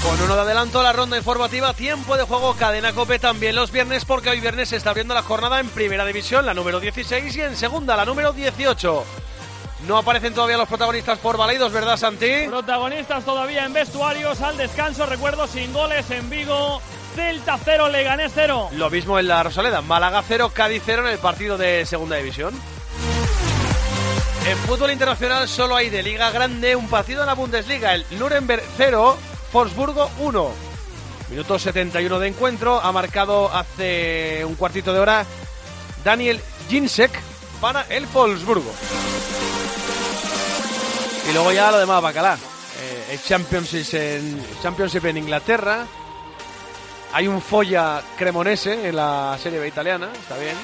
Con uno de adelanto la ronda informativa, tiempo de juego, Cadena COPE también los viernes, porque hoy viernes se está abriendo la jornada en Primera División, la número 16, y en Segunda, la número 18. No aparecen todavía los protagonistas por Balaidos, ¿verdad, Santi? Protagonistas todavía en vestuarios, al descanso, recuerdo, sin goles en Vigo. Celta 0, Leganés 0. Lo mismo en la Rosaleda, Málaga 0, Cádiz 0 en el partido de Segunda División. En fútbol internacional solo hay de Liga Grande un partido en la Bundesliga, el Nuremberg 0, Wolfsburgo 1. Minuto 71 de encuentro, ha marcado hace un cuartito de hora Daniel Ginczek para el Wolfsburgo. Y luego ya lo demás, bacalá. El Championship en Inglaterra. Hay un Foggia Cremonese en la Serie B italiana, está bien.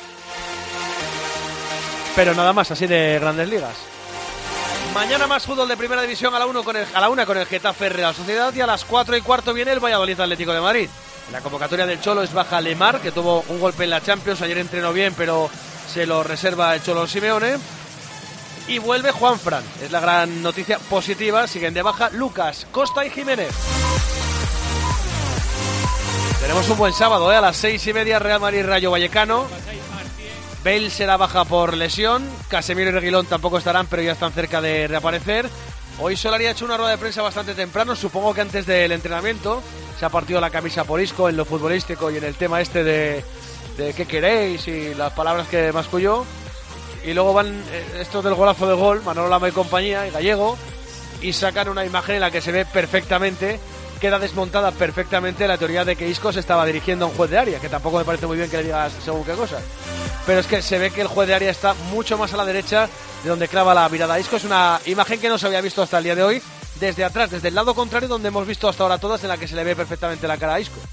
Pero nada más así de Grandes Ligas. Mañana más fútbol de Primera División a la 1 con el Getafe Real Sociedad, y a las 4:15 viene el Valladolid Atlético de Madrid. En la convocatoria del Cholo es baja Lemar, que tuvo un golpe en la Champions, ayer entrenó bien pero se lo reserva el Cholo Simeone. Y vuelve Juanfran, es la gran noticia positiva, siguen de baja Lucas, Costa y Jiménez. Tenemos un buen sábado, a las 6:30 Real Madrid Rayo Vallecano. Bale será baja por lesión, Casemiro y Reguilón tampoco estarán, pero ya están cerca de reaparecer. Hoy Solari ha hecho una rueda de prensa bastante temprano, supongo que antes del entrenamiento. Se ha partido la camisa por Isco en lo futbolístico y en el tema este de qué queréis y las palabras que masculló. Y luego van estos del golazo de gol, Manolo Lama y compañía, y Gallego, y sacan una imagen en la que se ve perfectamente, queda desmontada perfectamente la teoría de que Isco se estaba dirigiendo a un juez de área, que tampoco me parece muy bien que le digas según qué cosa. Pero es que se ve que el juez de área está mucho más a la derecha de donde clava la mirada. Isco es una imagen que no se había visto hasta el día de hoy, desde atrás, desde el lado contrario donde hemos visto hasta ahora todas, en la que se le ve perfectamente la cara a Isco.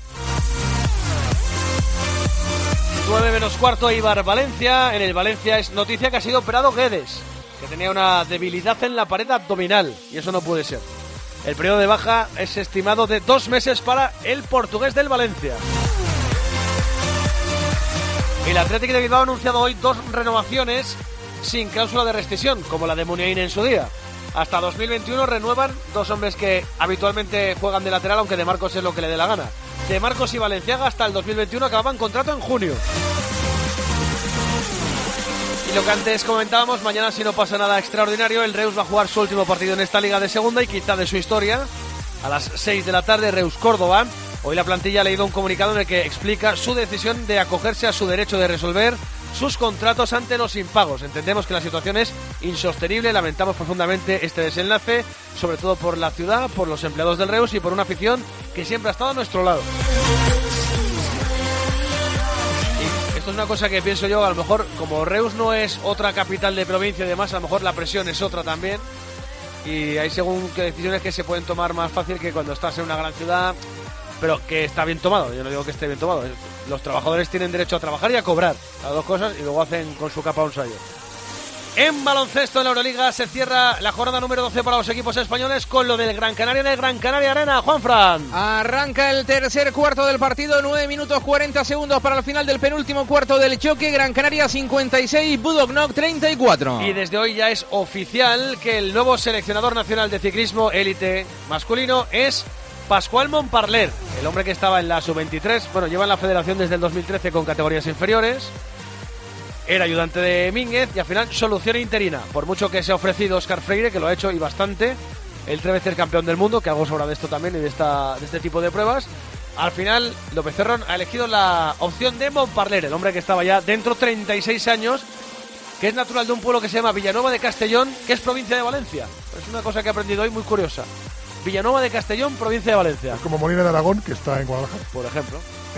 9:15, Eibar Valencia. En el Valencia es noticia que ha sido operado Guedes, que tenía una debilidad en la pared abdominal, y eso no puede ser. El periodo de baja es estimado de 2 meses para el portugués del Valencia. El Athletic de Bilbao ha anunciado hoy 2 renovaciones sin cláusula de rescisión, como la de Muniain en su día. Hasta 2021 renuevan 2 hombres que habitualmente juegan de lateral, aunque De Marcos es lo que le dé la gana. De Marcos y Valenciaga hasta el 2021 acababan contrato en junio. Y lo que antes comentábamos, mañana, si no pasa nada extraordinario, el Reus va a jugar su último partido en esta liga de segunda y quizá de su historia. A las 6 de la tarde, Reus-Córdoba. Hoy la plantilla ha leído un comunicado en el que explica su decisión de acogerse a su derecho de resolver sus contratos ante los impagos. Entendemos que la situación es insostenible, lamentamos profundamente este desenlace, sobre todo por la ciudad, por los empleados del Reus y por una afición que siempre ha estado a nuestro lado. Y esto es una cosa que pienso yo, a lo mejor como Reus no es otra capital de provincia y demás, a lo mejor la presión es otra también, y hay según qué decisiones que se pueden tomar más fácil que cuando estás en una gran ciudad, pero que está bien tomado. Yo no digo que esté bien tomado. Los trabajadores tienen derecho a trabajar y a cobrar, las dos cosas, y luego hacen con su capa un sallo. En baloncesto, en la Euroliga, se cierra la jornada número 12 para los equipos españoles con lo del Gran Canaria de Gran Canaria Arena. Juanfran. Arranca el tercer cuarto del partido, 9 minutos 40 segundos para el final del penúltimo cuarto del choque. Gran Canaria 56, Budućnost 34. Y desde hoy ya es oficial que el nuevo seleccionador nacional de ciclismo élite masculino es Pascual Montparler, el hombre que estaba en la sub-23, bueno, lleva en la federación desde el 2013 con categorías inferiores, era ayudante de Mínguez y al final solución interina, por mucho que se ha ofrecido Óscar Freire, que lo ha hecho y bastante, el 3 veces campeón del mundo, que algo sobra de esto también y de este tipo de pruebas. Al final López Cerrón ha elegido la opción de Montparler, el hombre que estaba ya dentro, 36 años, que es natural de un pueblo que se llama Villanueva de Castellón, que es provincia de Valencia. Es una cosa que he aprendido hoy muy curiosa. Villanueva de Castellón, provincia de Valencia. Es como Molina de Aragón, que está en Guadalajara. Por ejemplo.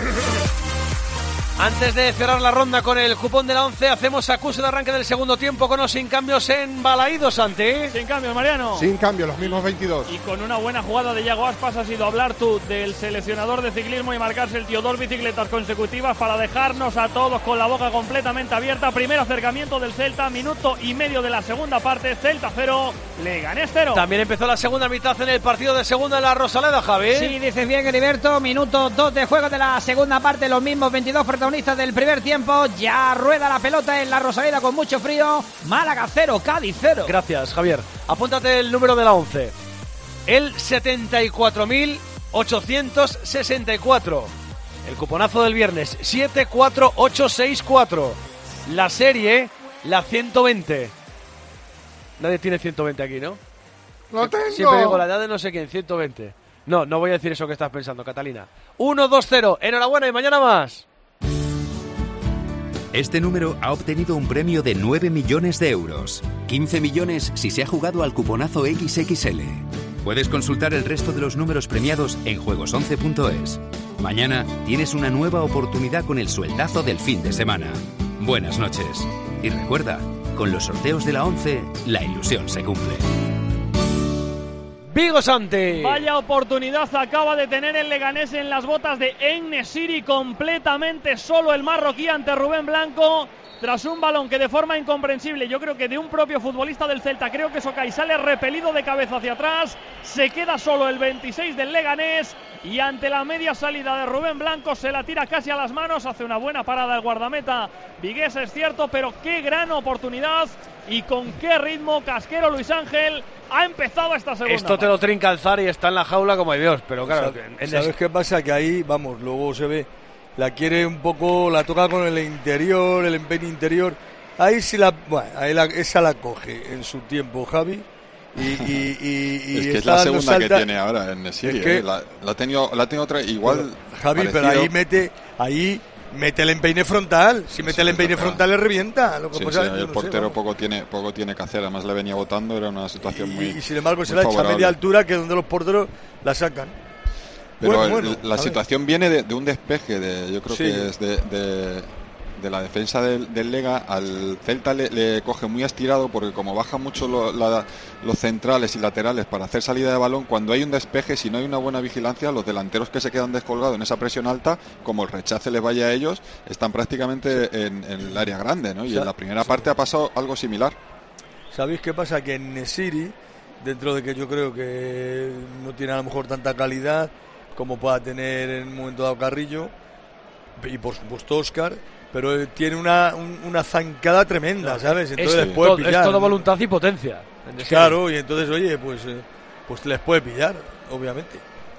Antes de cerrar la ronda con el cupón de la 11, hacemos acuse de arranque del segundo tiempo con o sin cambios en Balaidos, Santi. Sin cambios, Mariano. Sin cambio, los mismos 22. Y con una buena jugada de Yago Aspas has ido a hablar tú del seleccionador de ciclismo y marcarse el tío 2 bicicletas consecutivas para dejarnos a todos con la boca completamente abierta. Primer acercamiento del Celta, minuto y medio de la segunda parte. Celta 0, Leganés 0. También empezó la segunda mitad en el partido de segunda en la Rosaleda, Javi. Sí, dices bien, Heriberto. Minuto 2 de juego de la segunda parte. Los mismos 22 protagonistas del primer tiempo. Ya rueda la pelota en la Rosaleda con mucho frío. Málaga 0, Cádiz 0. Gracias, Javier. Apúntate el número de la 11. El 74.000 864. El cuponazo del viernes, 74864. La serie, la 120. Nadie tiene 120 aquí, ¿no? ¡Lo tengo! Siempre digo la edad de no sé quién, 120. No voy a decir eso que estás pensando, Catalina. 1-2-0, enhorabuena y mañana más. Este número ha obtenido un premio de 9 millones de euros. 15 millones si se ha jugado al cuponazo XXL. Puedes consultar el resto de los números premiados en juegos11.es. Mañana tienes una nueva oportunidad con el sueldazo del fin de semana. Buenas noches. Y recuerda, con los sorteos de la 11, la ilusión se cumple. Vigo Santi. Vaya oportunidad acaba de tener el Leganés en las botas de En-Nesyri, completamente solo el marroquí ante Rubén Blanco, tras un balón que de forma incomprensible, yo creo que de un propio futbolista del Celta, creo que Socay sale repelido de cabeza hacia atrás, se queda solo el 26 del Leganés y ante la media salida de Rubén Blanco se la tira casi a las manos, hace una buena parada el guardameta vigués, es cierto, pero qué gran oportunidad y con qué ritmo Casquero Luis Ángel ha empezado esta segunda. Esto te lo trinca Alzar y está en la jaula como hay Dios, pero claro. ¿Sabes qué pasa? Que ahí, vamos, luego se ve, la quiere un poco, la toca con el interior, el empeine interior. Ahí sí esa la coge en su tiempo Javi. Y es que es la segunda que tiene ahora en Nesyri. Es que la ha tenido otra igual. Javi, parecido. Pero ahí mete el empeine frontal. Si mete el empeine frontal le revienta. Lo que pasa es que el portero poco tiene que hacer. Además le venía botando, era una situación y sin embargo muy se la echa a favorable. media altura, que es donde los porteros la sacan. Pero bueno, la situación viene de un despeje, yo creo que es de la defensa del Lega. Al Celta le coge muy estirado, porque como bajan mucho los centrales y laterales para hacer salida de balón, cuando hay un despeje, si no hay una buena vigilancia, los delanteros que se quedan descolgados en esa presión alta, como el rechace les vaya a ellos, están prácticamente en el área grande, ¿no? Y en la primera parte ha pasado algo similar. ¿Sabéis qué pasa? Que en Nesyri, dentro de que yo creo que no tiene a lo mejor tanta calidad como pueda tener en un momento dado Carrillo y por supuesto Óscar, pero tiene una zancada tremenda, ¿sabes? Entonces les puede pillar. Es todo voluntad y potencia. Claro, y entonces, oye, pues les puede pillar, obviamente.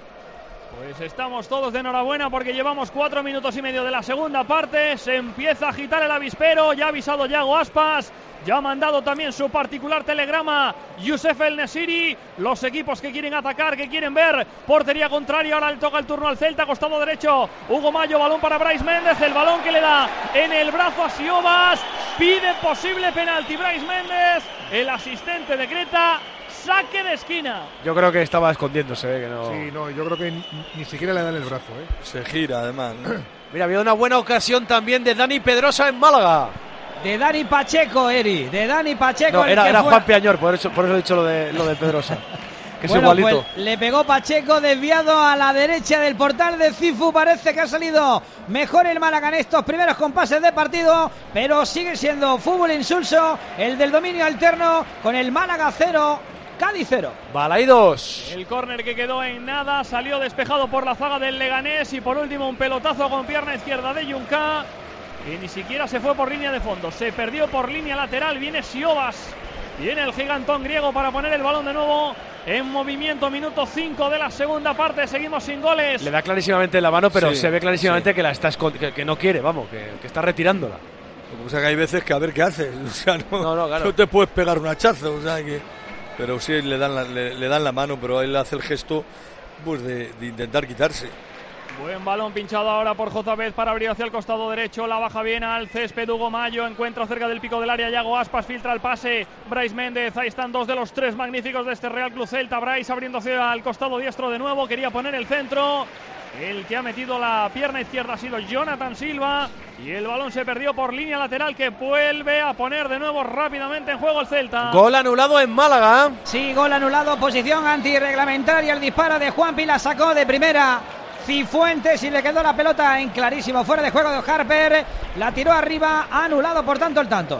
Pues estamos todos de enhorabuena porque llevamos 4 minutos y medio de la segunda parte. Se empieza a agitar el avispero. Ya ha avisado Yago Aspas. Ya ha mandado también su particular telegrama Youssef El-Nesyri. Los equipos que quieren atacar, que quieren ver portería contraria. Ahora le toca el turno al Celta, costado derecho. Hugo Mayo, balón para Brais Méndez. El balón que le da en el brazo a Siobas. Pide posible penalti Brais Méndez. El asistente decreta saque de esquina. Yo creo que estaba escondiéndose, que no. Sí, no, yo creo que ni siquiera le dan el brazo, Se gira, además, ¿no? Mira, había una buena ocasión también de Dani Pedrosa en Málaga. De Dani Pacheco, Eri. De Dani Pacheco. No, era Juan Piañor, por eso he dicho lo de Pedrosa. Que es bueno, igualito. Pues le pegó Pacheco, desviado a la derecha del portal de Cifu. Parece que ha salido mejor el Málaga en estos primeros compases de partido, pero sigue siendo fútbol insulso el del dominio alterno, con el Málaga 0, Cádiz 0. Balaidos. El córner que quedó en nada, salió despejado por la zaga del Leganés y por último un pelotazo con pierna izquierda de Junca, que ni siquiera se fue por línea de fondo, se perdió por línea lateral. Viene Siobas, viene el gigantón griego para poner el balón de nuevo en movimiento. Minuto 5 de la segunda parte, seguimos sin goles. Le da clarísimamente la mano, pero Sí, se ve clarísimamente que la está que no quiere, vamos, que está retirándola. O sea, que hay veces que a ver qué haces. O sea, No, claro. no te puedes pegar un hachazo, o sea que... Pero sí le dan la mano, pero él hace el gesto pues de intentar quitarse. Buen balón pinchado ahora por Jozabez para abrir hacia el costado derecho. La baja bien al césped Hugo Mayo. Encuentra cerca del pico del área Yago Aspas. Filtra el pase Brais Méndez. Ahí están dos de los tres magníficos de este Real Club Celta. Brais abriendo hacia el costado diestro de nuevo. Quería poner el centro. El que ha metido la pierna izquierda ha sido Jonathan Silva. Y el balón se perdió por línea lateral, que vuelve a poner de nuevo rápidamente en juego el Celta. Gol anulado en Málaga. Sí, gol anulado. Posición antirreglamentaria. El disparo de Juanpi la sacó de primera Cifuentes y le quedó la pelota en clarísimo fuera de juego de Harper. La tiró arriba, anulado por tanto el tanto.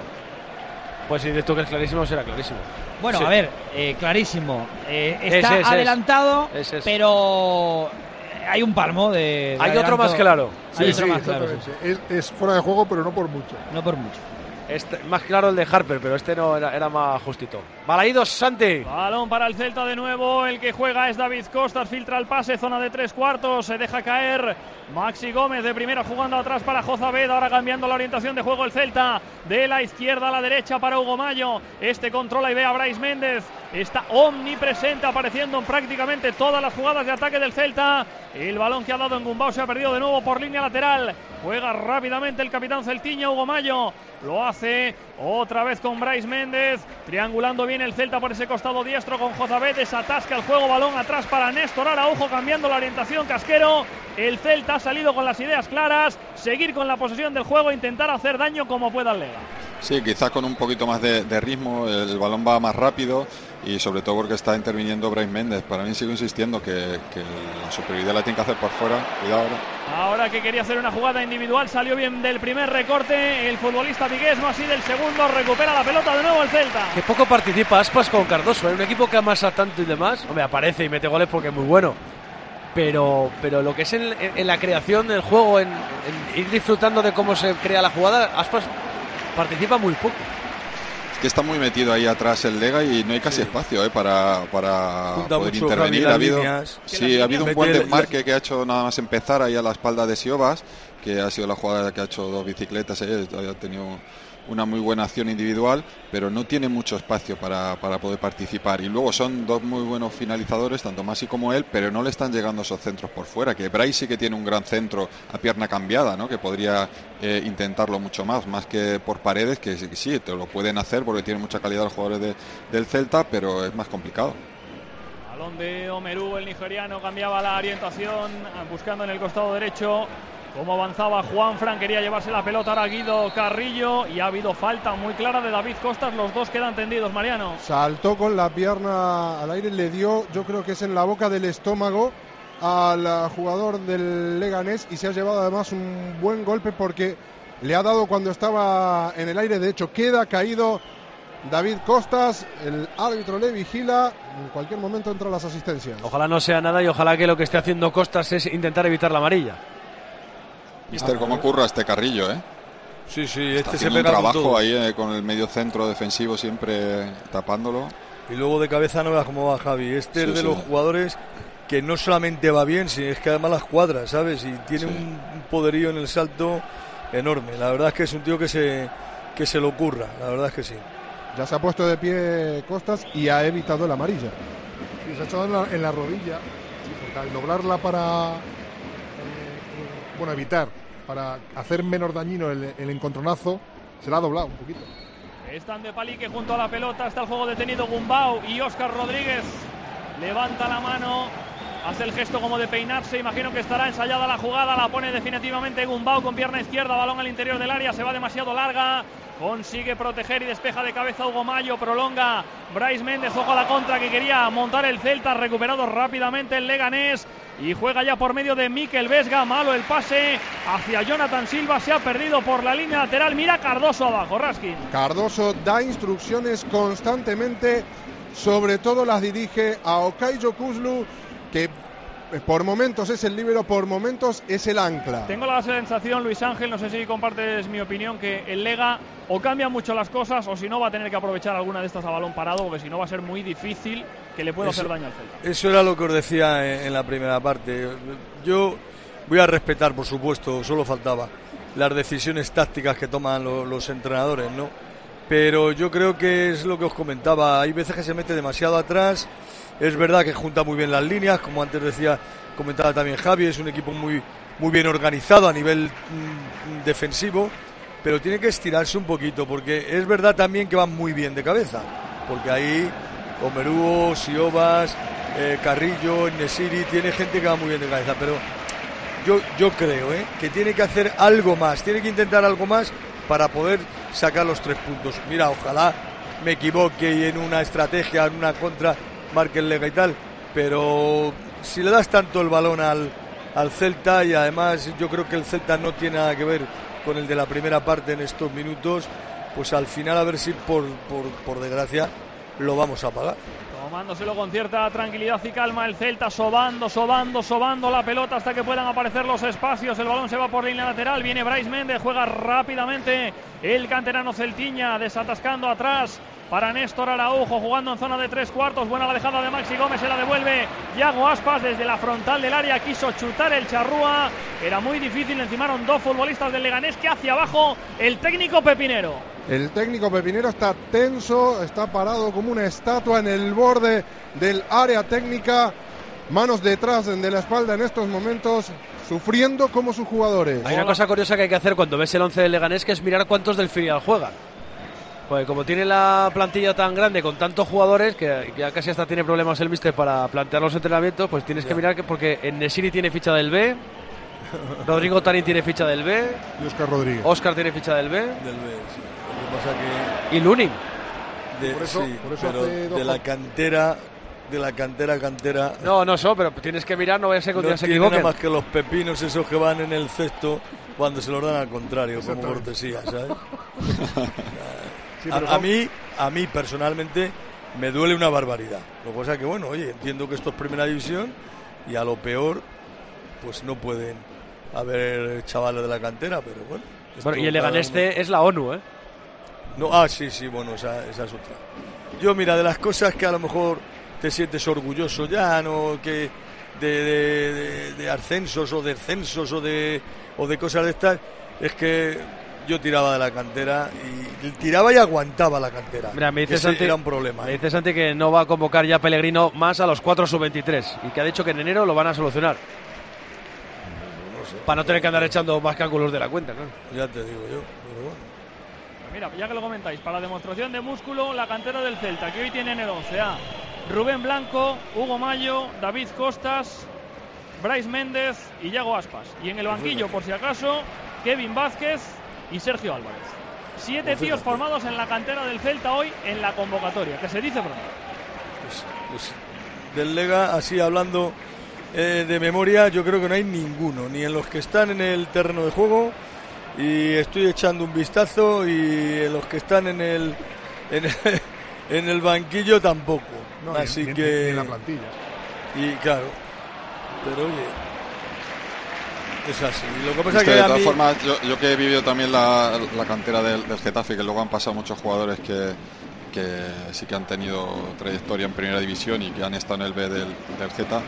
Pues si dices tú que es clarísimo, será clarísimo. Bueno, Sí. a ver, clarísimo. Está Es. adelantado, Es. pero hay un palmo de Hay otro adelanto. más claro. Hay Sí, otro más claro, sí. exactamente. Es fuera de juego, pero no por mucho. No por mucho. Más claro el de Harper, pero este no era más justito. Balaídos, Santi. Balón para el Celta de nuevo, el que juega es David Costas, filtra el pase, zona de 3/4, se deja caer Maxi Gómez de primera jugando atrás para Jozabed, ahora cambiando la orientación de juego el Celta, de la izquierda a la derecha para Hugo Mallo, este controla y ve a Brais Méndez, está omnipresente apareciendo en prácticamente todas las jugadas de ataque del Celta, el balón que ha dado en Gumbau se ha perdido de nuevo por línea lateral, juega rápidamente el capitán celtiño Hugo Mallo, lo hace otra vez con Brais Méndez, triangulando bien el Celta por ese costado diestro con Jozabed, desatasca el juego, balón atrás para Néstor Araujo, cambiando la orientación Casquero, el Celta ha salido con las ideas claras, seguir con la posesión del juego, intentar hacer daño como pueda el Lega. Sí, quizás con un poquito más de ritmo, el balón va más rápido y sobre todo porque está interviniendo Brais Méndez. Para mí sigo insistiendo que la superioridad la tiene que hacer por fuera. Cuidado ahora que quería hacer una jugada individual, salió bien del primer recorte el futbolista vigués, no así del segundo, recupera la pelota de nuevo el Celta. Que poco participa Aspas con Cardoso, un equipo que amasa tanto y demás. Hombre, aparece y mete goles porque es muy bueno. Pero lo que es en la creación del juego, en ir disfrutando de cómo se crea la jugada, Aspas participa muy poco. Es que está muy metido ahí atrás el Lega y no hay casi espacio para poder intervenir. Ha habido un buen desmarque que ha hecho nada más empezar ahí a la espalda de Siobas, que ha sido la jugada que ha hecho dos bicicletas, ha tenido una muy buena acción individual, pero no tiene mucho espacio para poder participar. Y luego son dos muy buenos finalizadores, tanto Masi como él, pero no le están llegando esos centros por fuera, que Brais sí que tiene un gran centro a pierna cambiada, ¿no? Que podría intentarlo mucho más que por Paredes, que sí, te lo pueden hacer porque tienen mucha calidad los jugadores del Celta, pero es más complicado. Balón de Omeru, el nigeriano, cambiaba la orientación, buscando en el costado derecho. Como avanzaba Juanfran, quería llevarse la pelota ahora Guido Carrillo y ha habido falta muy clara de David Costas, los dos quedan tendidos, Mariano. Saltó con la pierna al aire, le dio, yo creo que es en la boca del estómago al jugador del Leganés y se ha llevado además un buen golpe porque le ha dado cuando estaba en el aire, de hecho queda caído David Costas, el árbitro le vigila, en cualquier momento entran las asistencias. Ojalá no sea nada y ojalá que lo que esté haciendo Costas es intentar evitar la amarilla. Mister, ¿cómo curra este Carrillo, Sí, este se pega un trabajo ahí con el medio centro defensivo siempre tapándolo. Y luego de cabeza no veas cómo va Javi. Es de los jugadores que no solamente va bien, sino es que además las cuadra, ¿sabes? Y tiene un poderío en el salto enorme. La verdad es que es un tío que se lo curra, la verdad es que sí. Ya se ha puesto de pie Costas y ha evitado la amarilla. Sí, se ha echado en la rodilla, porque al doblarla para evitar, para hacer menos dañino el encontronazo, se la ha doblado un poquito. Están de palique junto a la pelota, está el juego detenido Gumbau y Óscar Rodríguez levanta la mano, hace el gesto como de peinarse, imagino que estará ensayada la jugada, la pone definitivamente Gumbau con pierna izquierda, balón al interior del área, se va demasiado larga, consigue proteger y despeja de cabeza Hugo Mallo, prolonga Brais Méndez, ojo a la contra que quería montar el Celta, recuperado rápidamente el Leganés y juega ya por medio de Mikel Vesga, malo el pase hacia Jonathan Silva, se ha perdido por la línea lateral, mira Cardoso abajo, Raskin. Cardoso da instrucciones constantemente, sobre todo las dirige a Okayo Kuzlu, que por momentos es el líbero, por momentos es el ancla. Tengo la sensación, Luis Ángel, no sé si compartes mi opinión, que el Lega o cambia mucho las cosas o si no va a tener que aprovechar alguna de estas a balón parado, porque si no va a ser muy difícil que le pueda hacer daño al Celta. Eso era lo que os decía en la primera parte. Yo voy a respetar, por supuesto, solo faltaba las decisiones tácticas que toman los entrenadores, ¿no? Pero yo creo que es lo que os comentaba, hay veces que se mete demasiado atrás. Es verdad que junta muy bien las líneas, como antes comentaba también Javi, es un equipo muy bien organizado a nivel defensivo, pero tiene que estirarse un poquito, porque es verdad también que van muy bien de cabeza, porque ahí Omeru, Siobas, Carrillo, Nesiri, tiene gente que va muy bien de cabeza, pero yo creo que tiene que hacer algo más, tiene que intentar algo más para poder sacar los 3 puntos. Mira, ojalá me equivoque y en una estrategia, en una contra marque el Lega y tal, pero si le das tanto el balón al Celta, y además yo creo que el Celta no tiene nada que ver con el de la primera parte en estos minutos, pues al final a ver si por desgracia lo vamos a pagar. Tomándoselo con cierta tranquilidad y calma el Celta, sobando la pelota hasta que puedan aparecer los espacios, el balón se va por línea lateral, viene Brais Méndez, juega rápidamente el canterano celtiña, desatascando atrás para Néstor Araujo, jugando en zona de 3/4. Buena la dejada de Maxi Gómez, se la devuelve Yago Aspas desde la frontal del área. Quiso chutar el charrúa, era muy difícil. Encimaron 2 futbolistas del Leganés. Que hacia abajo el técnico pepinero. El técnico pepinero está tenso, está parado como una estatua en el borde del área técnica. Manos detrás de la espalda en estos momentos, sufriendo como sus jugadores. Hay una cosa curiosa que hay que hacer cuando ves el 11 del Leganés, que es mirar cuántos del filial juegan. Pues como tiene la plantilla tan grande con tantos jugadores, que ya casi hasta tiene problemas el míster para plantear los entrenamientos, pues tienes que mirar porque Enesiri tiene ficha del B, Rodrigo Tarín tiene ficha del B, y Óscar Rodríguez. Óscar tiene ficha del B. Del B, sí. Lo que pasa que... Y Lunin. Por eso pero de la cantera... No, pero tienes que mirar, no vaya a ser que no se equivoquen. Nada más que los pepinos esos que van en el cesto cuando se los dan al contrario, como cortesía, ¿sabes? Sí, a mí personalmente me duele una barbaridad. Lo que pasa es que, bueno, oye, entiendo que esto es primera división y a lo peor pues no pueden haber chavales de la cantera, pero bueno. Y el Leganés es la ONU, ¿eh? No, sí, bueno, esa es otra. Yo, mira, de las cosas que a lo mejor te sientes orgulloso ya, ¿no? Que de ascensos o descensos o de cosas de estas, es que yo tiraba de la cantera y tiraba y aguantaba la cantera. Mira, me dice Santi, era un problema. Me dice Santi que no va a convocar ya Pellegrino más a los 4 sub-23 y que ha dicho que en enero lo van a solucionar. No sé, para no tener que andar echando más cálculos de la cuenta, claro. Ya te digo yo, pero bueno. Mira, ya que lo comentáis, para la demostración de músculo, la cantera del Celta, que hoy tiene en el 11 a Rubén Blanco, Hugo Mayo, David Costas, Brais Méndez y Yago Aspas. Y en el banquillo, por si acaso, Kevin Vázquez y Sergio Álvarez. 7 tíos formados en la cantera del Celta hoy en la convocatoria, que se dice pronto. Pues del Lega, así hablando de memoria, yo creo que no hay ninguno, ni en los que están en el terreno de juego, y estoy echando un vistazo, y en los que están en el banquillo tampoco. No, así ni que en la plantilla. Y claro, pero oye, es así. Lo que pasa es que de todas formas, yo que he vivido también la cantera del Getafe, que luego han pasado muchos jugadores que sí que han tenido trayectoria en primera división y que han estado en el B del Geta.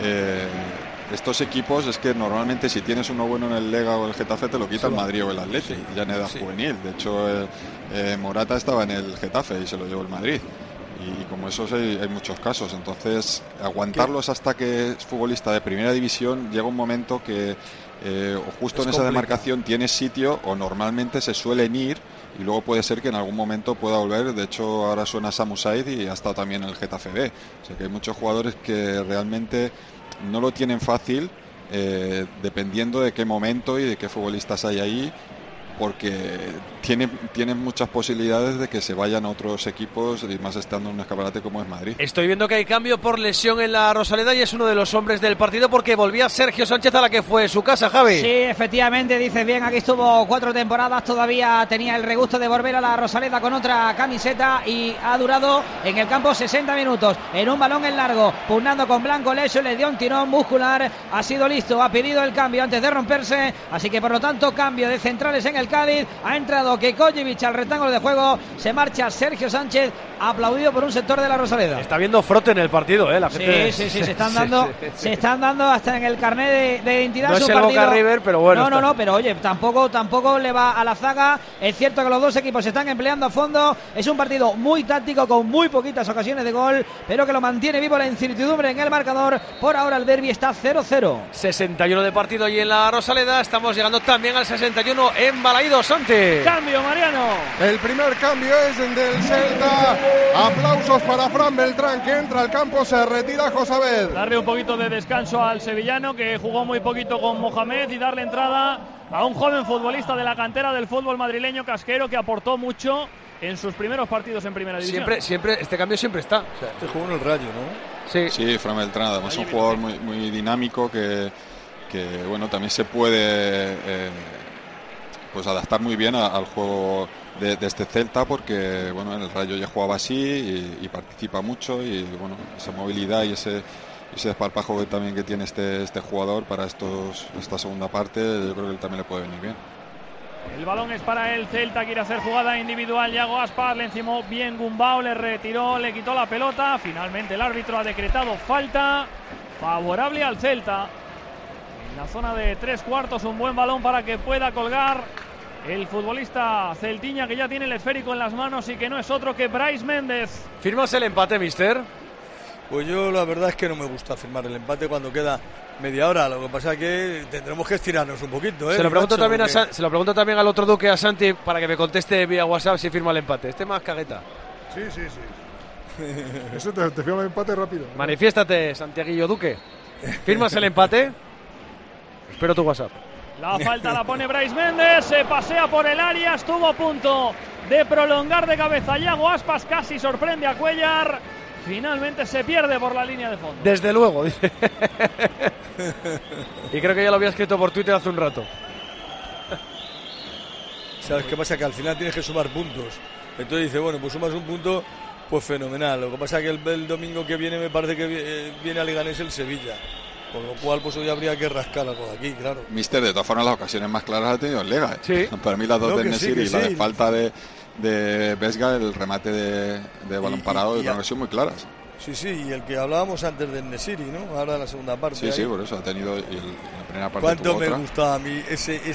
Estos equipos es que normalmente si tienes uno bueno en el Lega o el Getafe te lo quita el Madrid o el Atleti, ya en edad juvenil. De hecho Morata estaba en el Getafe y se lo llevó el Madrid, y como esos hay muchos casos. Entonces aguantarlos hasta que es futbolista de primera división, llega un momento que o justo en esa demarcación tienes sitio, o normalmente se suelen ir, y luego puede ser que en algún momento pueda volver. De hecho ahora suena Samu Said y ha estado también en el Getafe B. O sea que hay muchos jugadores que realmente no lo tienen fácil, dependiendo de qué momento y de qué futbolistas hay ahí, porque tienen muchas posibilidades de que se vayan a otros equipos, y más estando en un escaparate como es Madrid. Estoy viendo que hay cambio por lesión en la Rosaleda y es uno de los hombres del partido, porque volvía Sergio Sánchez a la que fue su casa, Javi. Sí, efectivamente, dices bien, aquí estuvo 4 temporadas, todavía tenía el regusto de volver a la Rosaleda con otra camiseta, y ha durado en el campo 60 minutos, en un balón en largo, pugnando con Blanco Leso, le dio un tirón muscular, ha sido listo, ha pedido el cambio antes de romperse, así que por lo tanto cambio de centrales en el Cádiz. Ha entrado Kekojevic al rectángulo de juego, se marcha Sergio Sánchez, aplaudido por un sector de la Rosaleda. Está viendo frote en el partido, la gente. Sí, se están dando, se están dando hasta en el carnet de identidad. No es el Boca River, pero bueno. No, pero oye, tampoco le va a la zaga. Es cierto que los dos equipos se están empleando a fondo. Es un partido muy táctico, con muy poquitas ocasiones de gol, pero que lo mantiene vivo la incertidumbre en el marcador. Por ahora el derbi está 0-0. 61 de partido y en la Rosaleda. Estamos llegando también al 61 en Balaídos. Cambio, Mariano. El primer cambio es del Celta. Aplausos para Fran Beltrán, que entra al campo, se retira Josabed. Darle un poquito de descanso al sevillano, que jugó muy poquito con Mohamed, y darle entrada a un joven futbolista de la cantera del fútbol madrileño, Casquero, que aportó mucho en sus primeros partidos en primera división. Siempre, este cambio siempre está. O sea, este jugó en el Rayo, ¿no? Sí, Fran Beltrán, además es un jugador muy dinámico que bueno, también se puede pues adaptar muy bien al juego de este Celta, porque bueno, en el Rayo ya jugaba así y participa mucho, y bueno, esa movilidad y ese desparpajo también que tiene este jugador para esta segunda parte, yo creo que él también le puede venir bien. El balón es para el Celta, quiere hacer jugada individual. Yago Aspas le encimó bien Gumbau, le retiró, le quitó la pelota. Finalmente el árbitro ha decretado falta favorable al Celta. En la zona de 3/4, un buen balón para que pueda colgar el futbolista celtiña, que ya tiene el esférico en las manos y que no es otro que Brais Méndez. ¿Firmas el empate, mister? Pues yo la verdad es que no me gusta firmar el empate cuando queda media hora. Lo que pasa es que tendremos que estirarnos un poquito, ¿eh? Se lo pregunto, macho, también, porque... se lo pregunto también al otro Duque, a Santi, para que me conteste vía WhatsApp si firma el empate. Este más cagueta. Sí. Eso te firma el empate rápido. Manifiéstate, Santiaguillo Duque. ¿Firmas el empate? Espero tu WhatsApp. La falta la pone Brais Méndez, se pasea por el área, estuvo a punto de prolongar de cabeza Yago Aspas, casi sorprende a Cuéllar. Finalmente se pierde por la línea de fondo. Desde luego, dice. Y creo que ya lo había escrito por Twitter hace un rato. ¿Sabes qué pasa? Que al final tienes que sumar puntos. Entonces dice, bueno, pues sumas un punto, pues fenomenal. Lo que pasa es que el domingo que viene me parece que viene a Leganés el Sevilla. Con lo cual, pues hoy habría que rascar algo de aquí, claro. Mister, de todas formas, las ocasiones más claras ha tenido el Lega. Sí. Para mí las dos de Nesiri y la de sí. falta de Vesga, el remate de balón parado, de una versión muy claras. Sí, y el que hablábamos antes del Nesiri, ¿no? Ahora la segunda parte. Sí, por eso ha tenido. Y la primera parte. ¿Cuánto tuvo me otra. gustaba a mí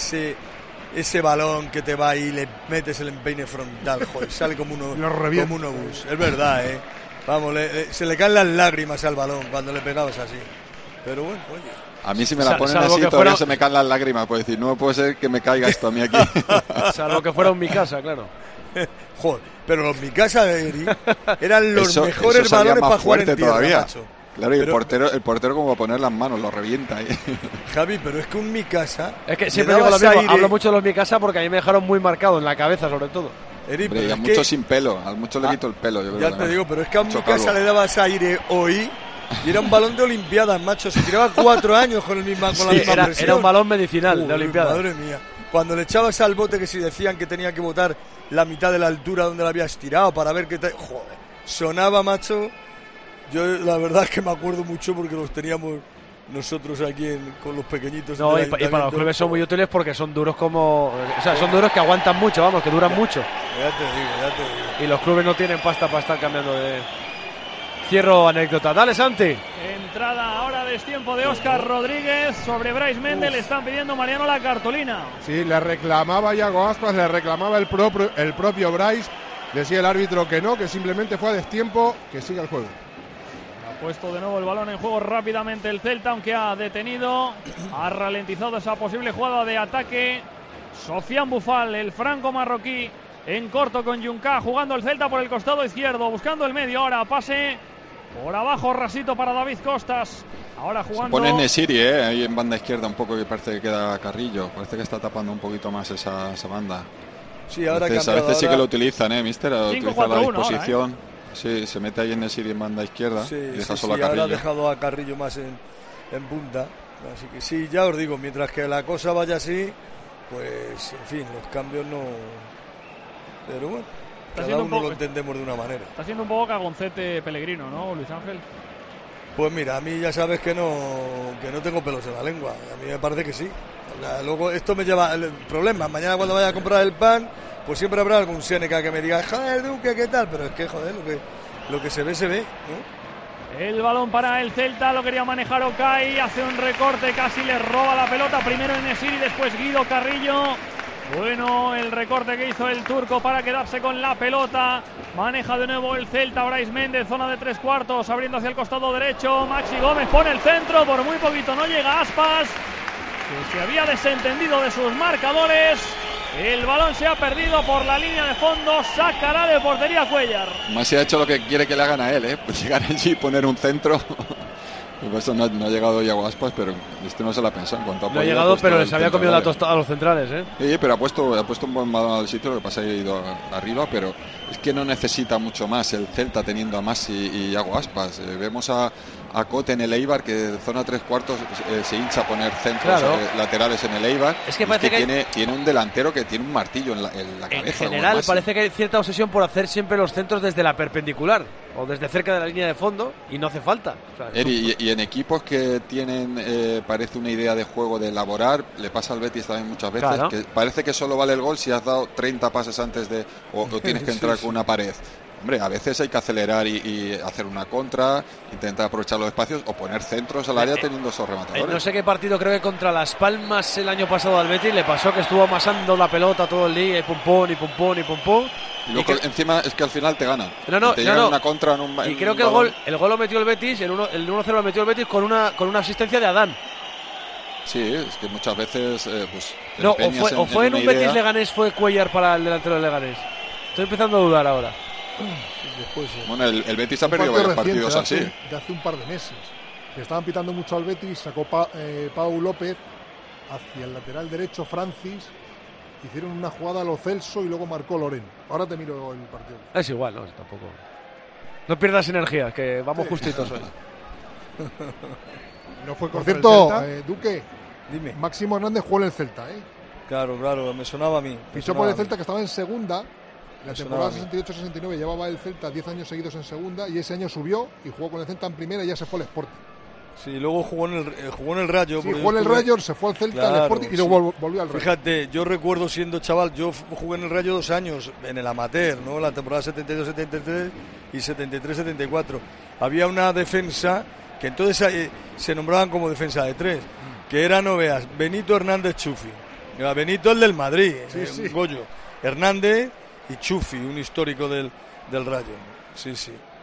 ese balón que te va y le metes el empeine frontal? Joder, sale como un obús. Es verdad, ¿eh? Vamos, se le caen las lágrimas al balón cuando le pegabas así. Pero bueno, oye. A mí si me la ponen así todavía se me caen las lágrimas. Puedo decir, no puede ser que me caiga esto a mí aquí. Salvo que fuera un Mikasa, claro. Joder, pero los Mikasa eran los mejores balones para jugar en tierra, todavía. macho. Claro, y el portero como va a poner las manos, lo revienta ahí. Javi, pero es que un Mikasa... Es que siempre digo lo mismo, hablo mucho de los Mikasa porque a mí me dejaron muy marcado en la cabeza, sobre todo. Hombre, y a muchos sin pelo, a muchos le quito el pelo. Yo creo ya te digo, pero es que a un Mikasa le dabas aire hoy y era un balón de Olimpiadas, macho. Se tiraba 4 años con la misma presión. Era un balón medicinal de Olimpiadas. Madre mía. Cuando le echabas al bote, que si decían que tenía que botar la mitad de la altura donde la habías tirado para ver qué te... Joder, sonaba, macho. Yo la verdad es que me acuerdo mucho porque los teníamos nosotros aquí con los pequeñitos. No, y para los clubes son muy útiles porque son duros como... O sea, son duros que aguantan mucho, vamos, que duran mucho. Ya te digo. Y los clubes no tienen pasta para estar cambiando de... Cierro anécdota. Dale, Santi. Entrada ahora de tiempo de Óscar Rodríguez sobre Brais Méndez. Le están pidiendo Mariano la cartulina. Sí, le reclamaba Yago Aspas, le reclamaba el propio Brais. Decía el árbitro que no, que simplemente fue a destiempo, que siga el juego. Ha puesto de nuevo el balón en juego rápidamente el Celta, aunque ha detenido, ha ralentizado esa posible jugada de ataque. Sofian Bufal, el franco marroquí, en corto con Junca, jugando el Celta por el costado izquierdo, buscando el medio. Ahora pase por abajo, rasito para David Costas. Ahora jugando... Se pone Nesiri, ahí en banda izquierda un poco, que parece que queda Carrillo. Parece que está tapando un poquito más esa banda. Sí, ahora a veces sí que lo utilizan, mister. Utiliza la disposición. Ahora, Sí, se mete ahí en Nesiri en banda izquierda y deja solo a Carrillo. Ahora ha dejado a Carrillo más en punta. Así que sí, ya os digo, mientras que la cosa vaya así, pues en fin, los cambios no... Pero bueno, cada uno lo entendemos de una manera. Está siendo un poco cagoncete Pellegrino, ¿no, Luis Ángel? Pues mira, a mí ya sabes que no tengo pelos en la lengua. A mí me parece que sí. Luego esto me lleva el problema. Mañana cuando vaya a comprar el pan, pues siempre habrá algún Seneca que me diga, joder, Duque, ¿qué tal? Pero es que, joder, lo que se ve, ¿no? El balón para el Celta, lo quería manejar Okay, hace un recorte, casi le roba la pelota. Primero Nesiri, después Guido Carrillo. Bueno, el recorte que hizo el turco para quedarse con la pelota. Maneja de nuevo el Celta, Brais Méndez, zona de 3/4, abriendo hacia el costado derecho. Maxi Gómez pone el centro, por muy poquito no llega Aspas, que se había desentendido de sus marcadores. El balón se ha perdido por la línea de fondo, sacará de portería Cuéllar. Más se ha hecho lo que quiere que le hagan a él, pues llegar allí y poner un centro. Pues eso no ha llegado Yago Aspas, pero este no se la ha pensado en cuanto a no ha llegado, pero les había comido la tostada a los centrales, Sí, pero ha puesto un buen balón al sitio, lo que pasa es que ha ido arriba, pero es que no necesita mucho más el Celta teniendo a Maxi y Yago Aspas. Vemos a a Cote en el Eibar, que de zona 3/4 se hincha a poner centros laterales en el Eibar. Es que parece que tiene un delantero que tiene un martillo en la cabeza. En general parece que hay cierta obsesión por hacer siempre los centros desde la perpendicular o desde cerca de la línea de fondo, y no hace falta. O sea, y en equipos que tienen, parece una idea de juego de elaborar, le pasa al Betis también muchas veces, claro, que parece que solo vale el gol si has dado 30 pases antes de o tienes que entrar con una pared. Hombre, a veces hay que acelerar y hacer una contra, intentar aprovechar los espacios o poner centros al área teniendo esos rematadores. No sé qué partido, creo que contra Las Palmas el año pasado al Betis le pasó que estuvo amasando la pelota todo el día y pum pum y pum pum y pum pum. Y luego encima es que al final te ganan. Te llegan una contra y creo que el gol lo metió el Betis, el 1-0 lo metió el Betis con una asistencia de Adán. Sí, es que muchas veces pues no, o fue en un Betis Leganés, fue Cuellar para el delantero de Leganés. Estoy empezando a dudar ahora. Después, bueno, el Betis ha perdido varios partidos así. De hace un par de meses. Le estaban pitando mucho al Betis, sacó Pau López hacia el lateral derecho, Francis. Hicieron una jugada a lo Celso y luego marcó Loren. Ahora te miro el partido. Es igual, no, tampoco. No pierdas energía, que vamos justitos hoy. No fue por cierto, Duque. Dime. Máximo Hernández jugó en el Celta, Claro, me sonaba a mí. Fichó por el Celta, que estaba en segunda. La temporada 68-69 llevaba el Celta 10 años seguidos en segunda y ese año subió y jugó con el Celta en primera y ya se fue al Sporting. Sí, luego jugó en el Rayo. Sí, jugó en el Rayo, se fue al Celta, al Sporting y luego volvió al Rayo. Fíjate, yo recuerdo siendo chaval, yo jugué en el Rayo 2 años, en el amateur, ¿no? La temporada 72-73 y 73-74. Había una defensa que entonces se nombraban como defensa de 3, que era, no veas, Benito Hernández Chufi. Era Benito el del Madrid, Goyo. Hernández y Chufi, un histórico del Rayo. Sí.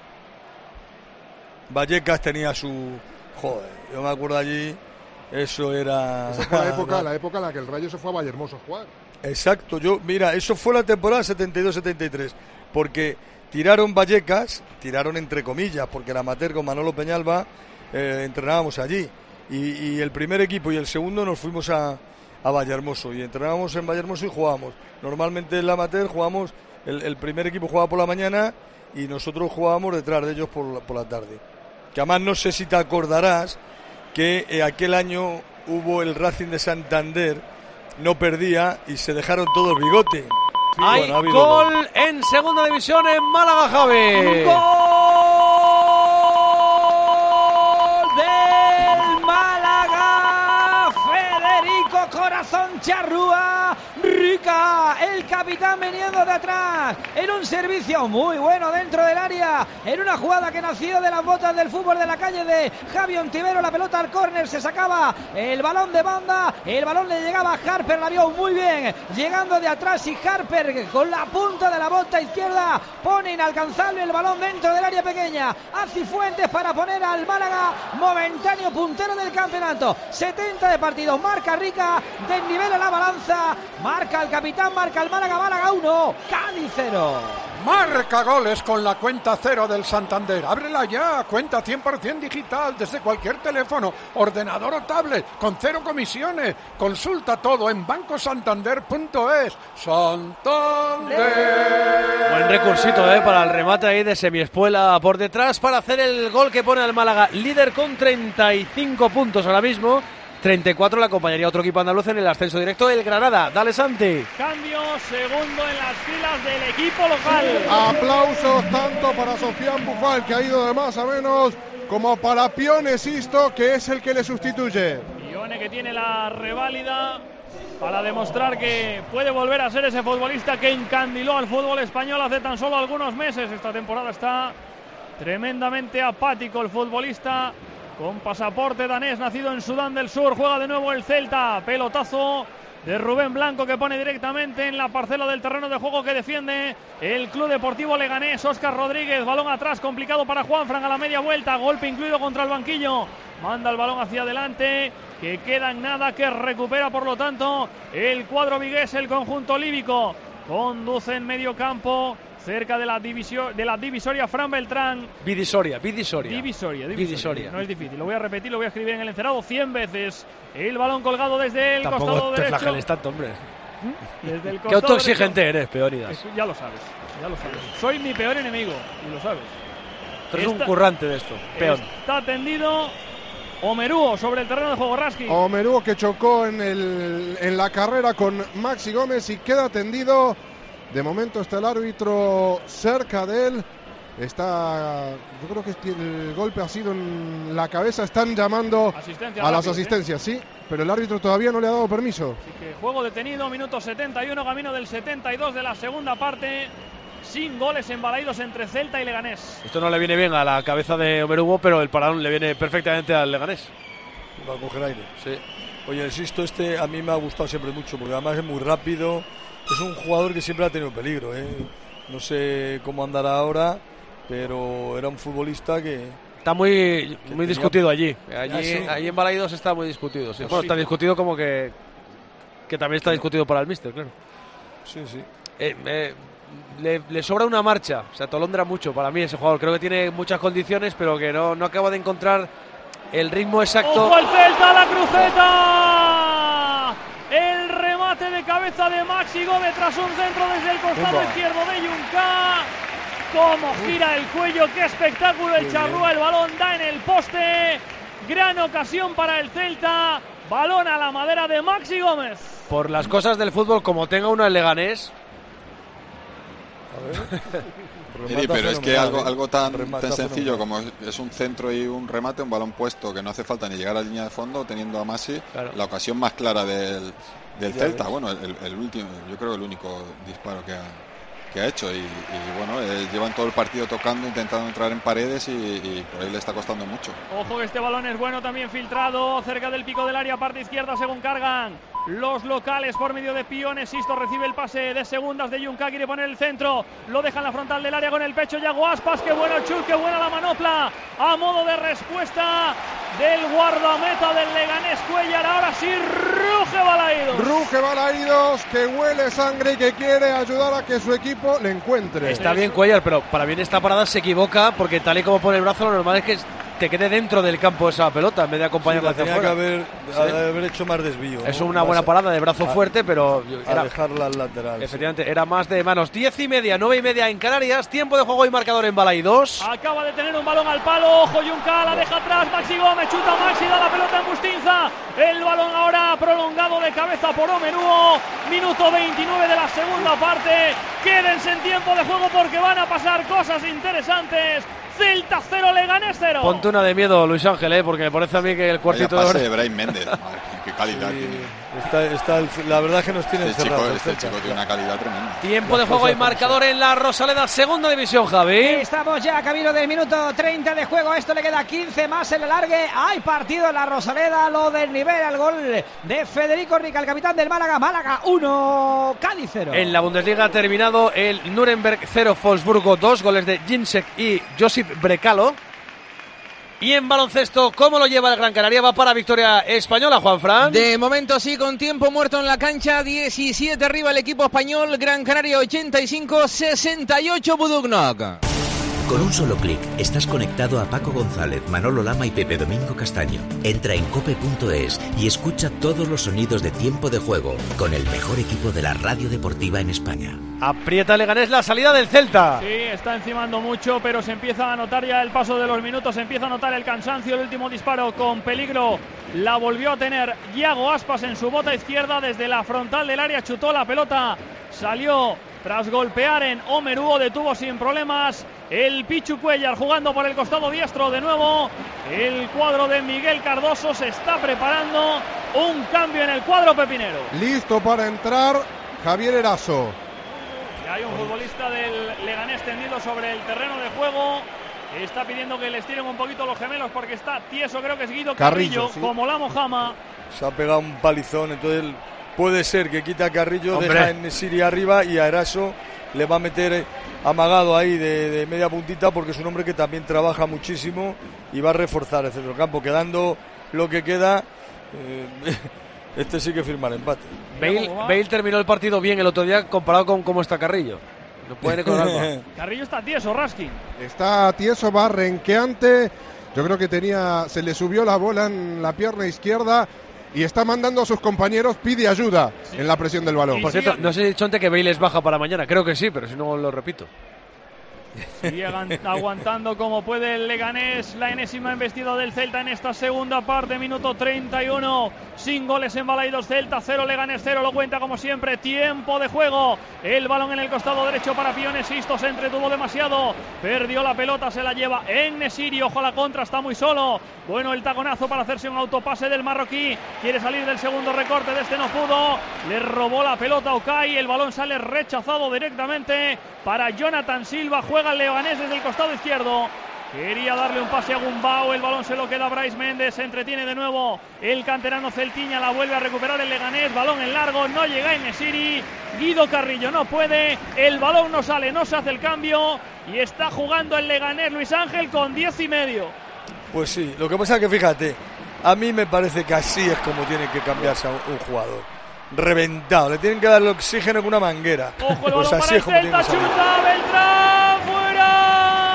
Vallecas tenía su... Joder, yo me acuerdo allí, eso era... Esa fue la época en la que el Rayo se fue a Vallehermoso a jugar. Exacto, mira, eso fue la temporada 72-73, porque tiraron Vallecas, tiraron entre comillas, porque el amateur con Manolo Peñalba entrenábamos allí, y el primer equipo y el segundo nos fuimos a Vallehermoso, y entrenábamos en Vallehermoso y jugábamos. Normalmente el amateur jugábamos, el primer equipo jugaba por la mañana y nosotros jugábamos detrás de ellos por la tarde. Que además no sé si te acordarás que aquel año hubo el Racing de Santander, no perdía y se dejaron todos bigote. Sí, hay gol en segunda división en Málaga, Javi. ¡Gol del Málaga! Federico Corazón Charrúa. Rica, el capitán veniendo de atrás, en un servicio muy bueno dentro del área, en una jugada que nació de las botas del fútbol de la calle de Javi Ontivero. La pelota al córner, se sacaba el balón de banda, el balón le llegaba a Harper, la vio muy bien, llegando de atrás, y Harper con la punta de la bota izquierda pone inalcanzable el balón dentro del área pequeña a Cifuentes para poner al Málaga momentáneo puntero del campeonato. 70 de partido, marca Rica, desnivela la balanza, marca el capitán, marca el Málaga 1, Cádiz 0. Marca goles con la cuenta cero del Santander. Ábrela ya, cuenta 100% digital desde cualquier teléfono, ordenador o tablet, con 0 comisiones. Consulta todo en bancosantander.es. ¡Santander! Buen recursito para el remate ahí de Semiespuela por detrás para hacer el gol que pone al Málaga líder con 35 puntos ahora mismo. 34 le acompañaría otro equipo andaluz en el ascenso directo, el Granada. Dale, Santi. Cambio, segundo en las filas del equipo local. Aplausos tanto para Sofian Bufal, que ha ido de más a menos, como para Pione Sisto, que es el que le sustituye. Pione, que tiene la reválida para demostrar que puede volver a ser ese futbolista que encandiló al fútbol español hace tan solo algunos meses. Esta temporada está tremendamente apático el futbolista, con pasaporte danés, nacido en Sudán del Sur. Juega de nuevo el Celta. Pelotazo de Rubén Blanco, que pone directamente en la parcela del terreno de juego que defiende el Club Deportivo Leganés. Óscar Rodríguez, balón atrás, complicado para Juanfran a la media vuelta. Golpe incluido contra el banquillo. Manda el balón hacia adelante, que queda en nada, que recupera por lo tanto el cuadro vigués, el conjunto líbico. Conduce en medio campo, cerca de la divisoria Fran Beltrán. Divisoria. No es difícil, lo voy a repetir, lo voy a escribir en el encerado 100 veces. El balón colgado desde el Tampoco costado te derecho. flageles tanto, hombre. Desde el Qué autoexigente eres, Peónidas. Ya lo sabes. Soy mi peor enemigo, y lo sabes. Tú eres un currante de esto, peón. Está tendido Omeruo sobre el terreno de juego, Raski. Omeruo que chocó en la carrera con Maxi Gómez y queda tendido. De momento está el árbitro cerca de él. Yo creo que el golpe ha sido en la cabeza. Están llamando a las asistencias, sí, pero el árbitro todavía no le ha dado permiso. Así que juego detenido, minuto 71, camino del 72 de la segunda parte. Sin goles en Balaidos entre Celta y Leganés. Esto no le viene bien a la cabeza de Omeruo, pero el parón le viene perfectamente al Leganés. Va a coger aire. Sí. Oye, el Sisto a mí me ha gustado siempre mucho, porque además es muy rápido. Es un jugador que siempre ha tenido peligro, ¿eh? No sé cómo andará ahora, pero era un futbolista que está muy discutido allí. Sí. Allí en Balaidos está muy discutido. Sí. Bueno, está discutido como que también está discutido para el míster, claro. Sí. Le sobra una marcha, se atolondra mucho para mí ese jugador. Creo que tiene muchas condiciones, pero que no acaba de encontrar el ritmo exacto. ¡Ojo el Celta, la cruceta! El remate de cabeza de Maxi Gómez tras un centro desde el costado izquierdo de Yunca. Cómo gira el cuello, qué espectáculo el charrúa, el balón da en el poste. Gran ocasión para el Celta. Balón a la madera de Maxi Gómez. Por las cosas del fútbol, como tenga uno el Leganés. Sí, pero es que algo tan sencillo como es un centro y un remate, un balón puesto, que no hace falta ni llegar a la línea de fondo, teniendo a Masi, claro. La ocasión más clara del Celta. Bueno, el último, yo creo el único disparo que ha hecho y bueno, llevan todo el partido tocando, intentando entrar en paredes y por ahí le está costando mucho. Ojo que este balón es bueno, también filtrado cerca del pico del área, parte izquierda según cargan los locales por medio de Piones. Sisto recibe el pase de segundas de Yunca, quiere poner el centro, lo deja en la frontal del área con el pecho Yago Aspas. Qué bueno el chut, qué buena la manopla a modo de respuesta del guardameta del Leganés, Cuellar. Ahora sí ruge Balaidos. Ruge Balaidos, que huele sangre y que quiere ayudar a que su equipo le encuentre. Está bien Cuellar, pero para mí en esta parada se equivoca, porque tal y como pone el brazo, lo normal es que te quede dentro del campo esa pelota en vez de acompañarla hacia afuera. Tenía que haber hecho más desvío. Es una buena parada de brazo fuerte, pero era dejarla al lateral. Efectivamente, era más de manos. 10:30, 9:30 en Canarias. Tiempo de juego y marcador en Balaidos. Acaba de tener un balón al palo. Ojo, Yunca la deja atrás. Maxi Gómez chuta Maxi, da la pelota en Bustinza. El balón ahora prolongado de cabeza por Omeruo. Minuto 29 de la segunda parte. Quédense en tiempo de juego porque van a pasar cosas interesantes. Celta 0, Leganés 0. Ponte una de miedo, Luis Ángel, porque me parece a mí que el cuartito de pase de Brahim Méndez. Qué calidad tiene. La verdad es que nos tiene encerrados. Este chico tiene una calidad tremenda. Tiempo de juego y marcador en la Rosaleda, segunda división, Javi. Estamos ya a camino del minuto 30 de juego. Esto le queda 15 más el alargue. Hay partido en la Rosaleda. Lo desnivela el gol de Federico Rica, el capitán del Málaga. Málaga 1, Cádiz 0. En la Bundesliga ha terminado el Nuremberg 0, Wolfsburgo 2, goles de Ginczek y Josip Brekalo. Y en baloncesto, ¿cómo lo lleva el Gran Canaria? Va para victoria española, Juanfran. De momento sí, con tiempo muerto en la cancha, 17 arriba el equipo español, Gran Canaria 85, 68 Buduknoc. Con un solo clic estás conectado a Paco González, Manolo Lama y Pepe Domingo Castaño. Entra en cope.es y escucha todos los sonidos de tiempo de juego con el mejor equipo de la radio deportiva en España. Aprieta Leganés la salida del Celta. Sí, está encimando mucho, pero se empieza a notar ya el paso de los minutos, se empieza a notar el cansancio. El último disparo con peligro la volvió a tener Yago Aspas en su bota izquierda desde la frontal del área, chutó la pelota, salió tras golpear en Omeruo, detuvo sin problemas el Pichu Cuellar jugando por el costado diestro. De nuevo el cuadro de Miguel Cardoso se está preparando un cambio en el cuadro pepinero. Listo para entrar Javier Eraso. Y hay un futbolista del Leganés tendido sobre el terreno de juego. Está pidiendo que les tiren un poquito los gemelos porque está tieso. Creo que es Guido Carrillo, sí. Como la Mojama. Se ha pegado un palizón, entonces puede ser que quite a Carrillo, deja a Nesiri arriba y a Eraso le va a meter amagado ahí de media puntita, porque es un hombre que también trabaja muchísimo y va a reforzar el centrocampo. Quedando lo que queda, este sí que firma el empate. Bale terminó el partido bien el otro día comparado con cómo está Carrillo. No puede con Carrillo está tieso, Raskin. Está tieso, va renqueante. Yo creo que se le subió la bola en la pierna izquierda y está mandando a sus compañeros, pide ayuda en la presión del balón. Por cierto, no sé, Chonte, que Bale es baja para mañana. Creo que sí, pero si no lo repito. Sigue aguantando como puede el Leganés. La enésima embestida del Celta en esta segunda parte, minuto 31. Sin goles en Balaidos, Celta 0, Leganés 0. Lo cuenta como siempre. Tiempo de juego. El balón en el costado derecho para Pione. Sisto se entretuvo demasiado. Perdió la pelota, se la lleva En-Nesyri. Ojo a la contra, está muy solo. Bueno, el taconazo para hacerse un autopase del marroquí. Quiere salir del segundo recorte, de este no pudo. Le robó la pelota a Okay. El balón sale rechazado directamente para Jonathan Silva. Juega el Leganés desde el costado izquierdo. Quería darle un pase a Gumbau, el balón se lo queda a Brais Méndez, se entretiene de nuevo el canterano celtiña, la vuelve a recuperar el Leganés, balón en largo, no llega En-Nesyri, Guido Carrillo no puede, el balón no sale, no se hace el cambio y está jugando el Leganés, Luis Ángel, con 10 y medio. Pues sí, lo que pasa es que fíjate, a mí me parece que así es como tiene que cambiarse a un jugador. Reventado, le tienen que dar el oxígeno con una manguera. Ojo, el pues balón así para el Celta, chuta, Beltrán, fuera.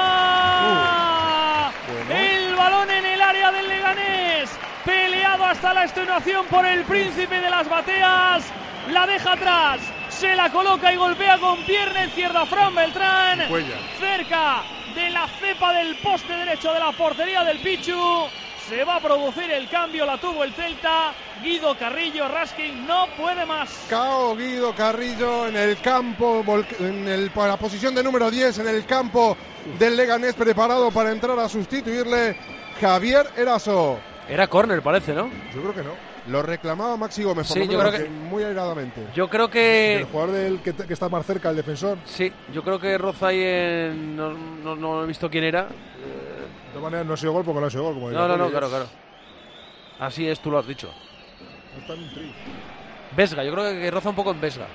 El balón en el área del Leganés, peleado hasta la extenuación por el príncipe de las bateas, la deja atrás, se la coloca y golpea con pierna izquierda Fran Beltrán, cerca de la cepa del poste derecho de la portería del Pichu. Se va a producir el cambio, la tuvo el Celta. Guido Carrillo, Raskin no puede más. Cao Guido Carrillo en el campo, para la posición de número 10 en el campo del Leganés, preparado para entrar a sustituirle Javier Eraso. Era córner, parece, ¿no? Yo creo que no. Lo reclamaba Maxi Gómez, sí, yo creo que muy airadamente. Yo creo que el jugador del que está más cerca, el defensor. Sí, yo creo que roza ahí en... No he visto quién era. De todas maneras no ha sido gol porque no ha sido gol. Como no, claro. Así es, tú lo has dicho. No está en un tri. Vesga, yo creo que roza un poco en Vesga.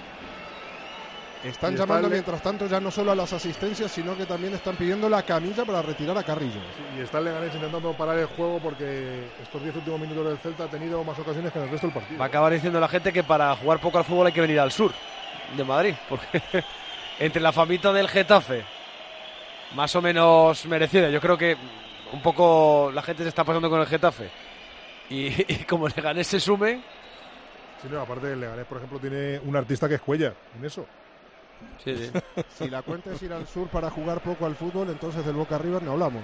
Están llamando mientras tanto ya no solo a las asistencias, sino que también están pidiendo la camilla para retirar a Carrillo. Sí, y está el Leganés intentando parar el juego porque estos 10 últimos minutos del Celta ha tenido más ocasiones que en el resto del partido. Va a acabar diciendo la gente que para jugar poco al fútbol hay que venir al sur de Madrid, porque entre la famita del Getafe, más o menos merecida, yo creo que un poco la gente se está pasando con el Getafe y como el Leganés se sume. Sí, no, aparte el Leganés, por ejemplo, tiene un artista que es Cuellar en eso. Sí. Si la cuenta es ir al sur para jugar poco al fútbol, entonces del Boca River no hablamos.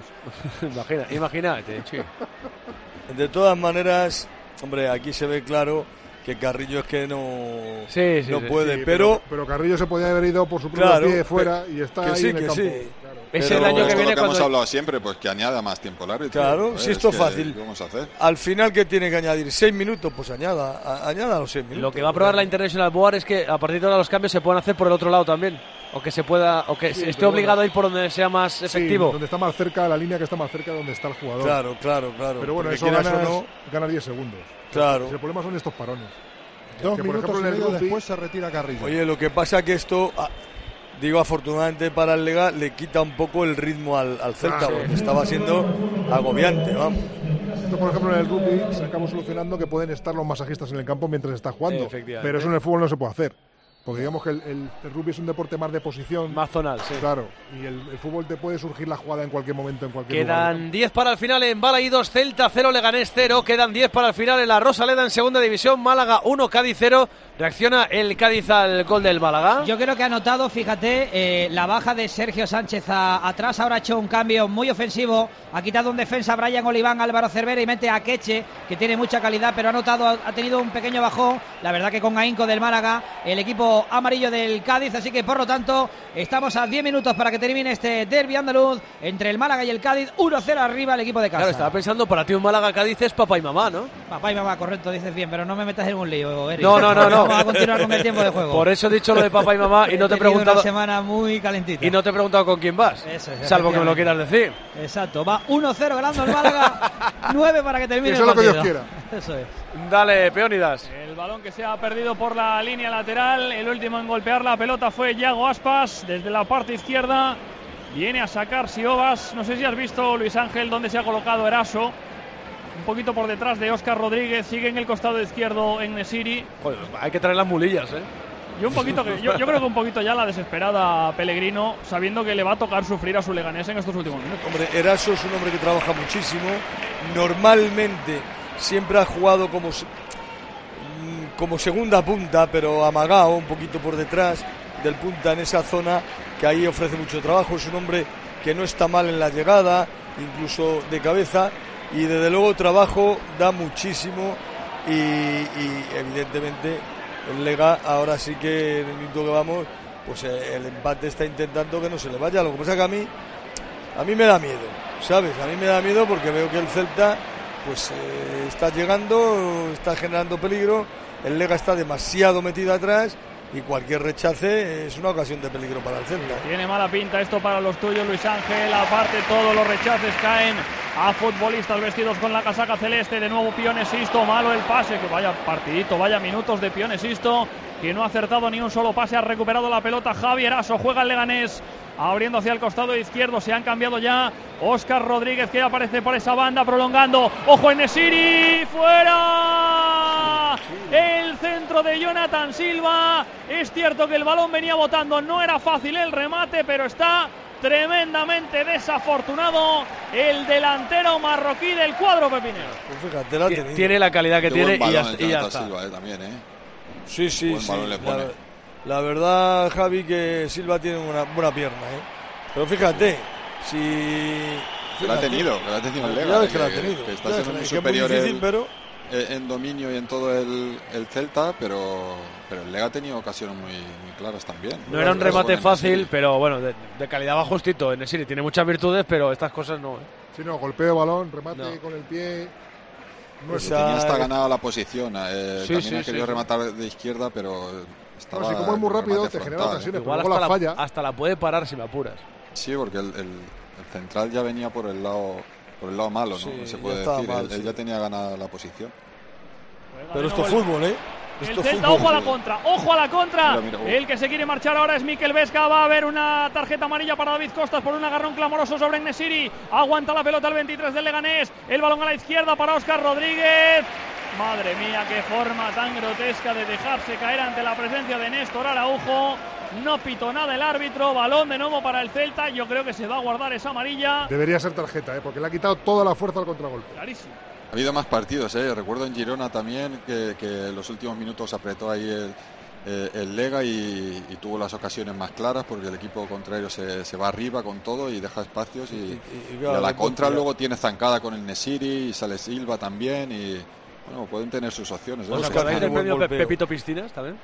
Imagínate. Sí. De todas maneras, hombre, aquí se ve claro que Carrillo es que no puede, sí, pero Carrillo se podía haber ido por su propio pie fuera y está ahí en el campo. Claro. Es el año que viene lo que hemos hablado siempre, pues que añada más tiempo el árbitro. Claro, si esto es fácil. ¿Qué vamos a hacer? Al final, ¿qué tiene que añadir? 6 minutos, pues añada los 6 minutos. Lo que va a probar la International Board es que a partir de ahora los cambios se puedan hacer por el otro lado también. O que se pueda, o que esté obligado a ir por donde sea más efectivo. Donde está más cerca, la línea que está más cerca de donde está el jugador. Claro. Pero bueno, eso gana 10 segundos. Claro. El problema son estos parones. 2 minutos por ejemplo, y medio después se retira Carrillo. Oye, lo que pasa es que esto, digo afortunadamente para el Lega, le quita un poco el ritmo al Celta, porque estaba siendo agobiante, vamos. Esto, por ejemplo, en el rugby se acabó solucionando que pueden estar los masajistas en el campo mientras está jugando. Pero eso en el fútbol no se puede hacer. Porque digamos que el rugby es un deporte más de posición. Más zonal, sí. Claro. Y el fútbol te puede surgir la jugada en cualquier momento, en cualquier lugar. Quedan 10 para el final en Balaidos, Celta 0, Leganés 0. Quedan 10 para el final en la Rosaleda en segunda división. Málaga 1, Cádiz 0. Reacciona el Cádiz al gol del Málaga. Yo creo que ha notado, fíjate, la baja de Sergio Sánchez atrás. Ahora ha hecho un cambio muy ofensivo. Ha quitado un defensa, Brian Oliván, Álvaro Cervera, y mete a Queche, que tiene mucha calidad, pero ha tenido un pequeño bajón. La verdad que con ahínco del Málaga, el equipo amarillo del Cádiz, así que por lo tanto estamos a 10 minutos para que termine este derbi andaluz entre el Málaga y el Cádiz. 1-0 arriba el equipo de casa. Claro, estaba pensando, para ti un Málaga-Cádiz es papá y mamá, ¿no? Papá y mamá, correcto, dices bien, pero no me metas en un lío, Eric. No. Vamos a continuar con el tiempo de juego. Por eso he dicho lo de papá y mamá y no te he preguntado. Una semana muy calentita. Y no te he preguntado con quién vas. Eso es, salvo que me lo quieras decir. Exacto, va 1-0 ganando el Málaga. 9 para que termine el partido. Eso es lo que Dios quiera. Eso es. Dale, Peónidas. El balón que se ha perdido por la línea lateral. El último en golpear la pelota fue Yago Aspas desde la parte izquierda. Viene a sacar Siobas. No sé si has visto, Luis Ángel, dónde se ha colocado Eraso. Un poquito por detrás de Óscar Rodríguez. Sigue en el costado izquierdo En-Nesyri. Joder, hay que traer las mulillas, Yo creo que un poquito ya la desesperada Pellegrino, sabiendo que le va a tocar sufrir a su Leganés en estos últimos minutos. Hombre, Eraso es un hombre que trabaja muchísimo. Normalmente siempre ha jugado como segunda punta, pero amagado un poquito por detrás. del punta en esa zona, que ahí ofrece mucho trabajo. Es un hombre que no está mal en la llegada, incluso de cabeza, y desde luego trabajo da muchísimo, y evidentemente el Lega ahora sí que en el minuto que vamos, pues el empate está intentando que no se le vaya. Lo que pasa que a mí me da miedo, ¿sabes? A mí me da miedo porque veo que el Celta pues está llegando, está generando peligro, el Lega está demasiado metido atrás y cualquier rechace es una ocasión de peligro para el Celta. Tiene mala pinta esto para los tuyos, Luis Ángel. Aparte, todos los rechaces caen a futbolistas vestidos con la casaca celeste. De nuevo Pione Sisto, malo el pase, que vaya partidito, vaya minutos de Pione Sisto, que no ha acertado ni un solo pase. Ha recuperado la pelota Javi Eraso, juega el Leganés abriendo hacia el costado izquierdo. Se han cambiado ya. Óscar Rodríguez, que aparece por esa banda prolongando. Ojo en Nesiri, fuera el centro de Jonathan Silva. Es cierto que el balón venía botando, no era fácil el remate, pero está tremendamente desafortunado el delantero marroquí del cuadro pepinero. Pues fíjate, tiene la calidad que tiene y ya está. Silva, también, Sí. La verdad, Javi, que Silva tiene una buena pierna, Pero fíjate, que la ha tenido el Lega, que está siendo muy superior en dominio y en todo el Celta, pero el Lega ha tenido ocasiones muy claras también. No era un remate fácil, pero bueno, de calidad va justito. Nesiri tiene muchas virtudes, pero estas cosas no. Sí, no, golpeo de balón, remate con el pie. No tenía hasta ganada la posición. También ha querido rematar de izquierda, pero estaba. Sí, como es muy rápido, te genera ocasiones, igual pero luego la falla. Hasta la puede parar si me apuras. Sí, porque el central ya venía por el lado malo, ¿no? Se puede decir. Él ya tenía ganada la posición. Pero esto es fútbol, El Celta, ojo a la contra. Mira. El que se quiere marchar ahora es Mikel Vesga. Va a haber una tarjeta amarilla para David Costas por un agarrón clamoroso sobre Nesiri. Aguanta la pelota el 23 del Leganés. El balón a la izquierda para Óscar Rodríguez. Madre mía, qué forma tan grotesca de dejarse caer ante la presencia de Néstor Araujo. No pitó nada el árbitro. Balón de nuevo para el Celta. Yo creo que se va a guardar esa amarilla. Debería ser tarjeta, porque le ha quitado toda la fuerza al contragolpe. Clarísimo. Ha habido más partidos, recuerdo en Girona también que en los últimos minutos apretó ahí el Lega y tuvo las ocasiones más claras porque el equipo contrario se va arriba con todo y deja espacios y a la contra luego tiene zancada con el Nesiri y sale Silva también y bueno, pueden tener sus opciones. ¿Os acordáis del premio Pepito Piscinas también?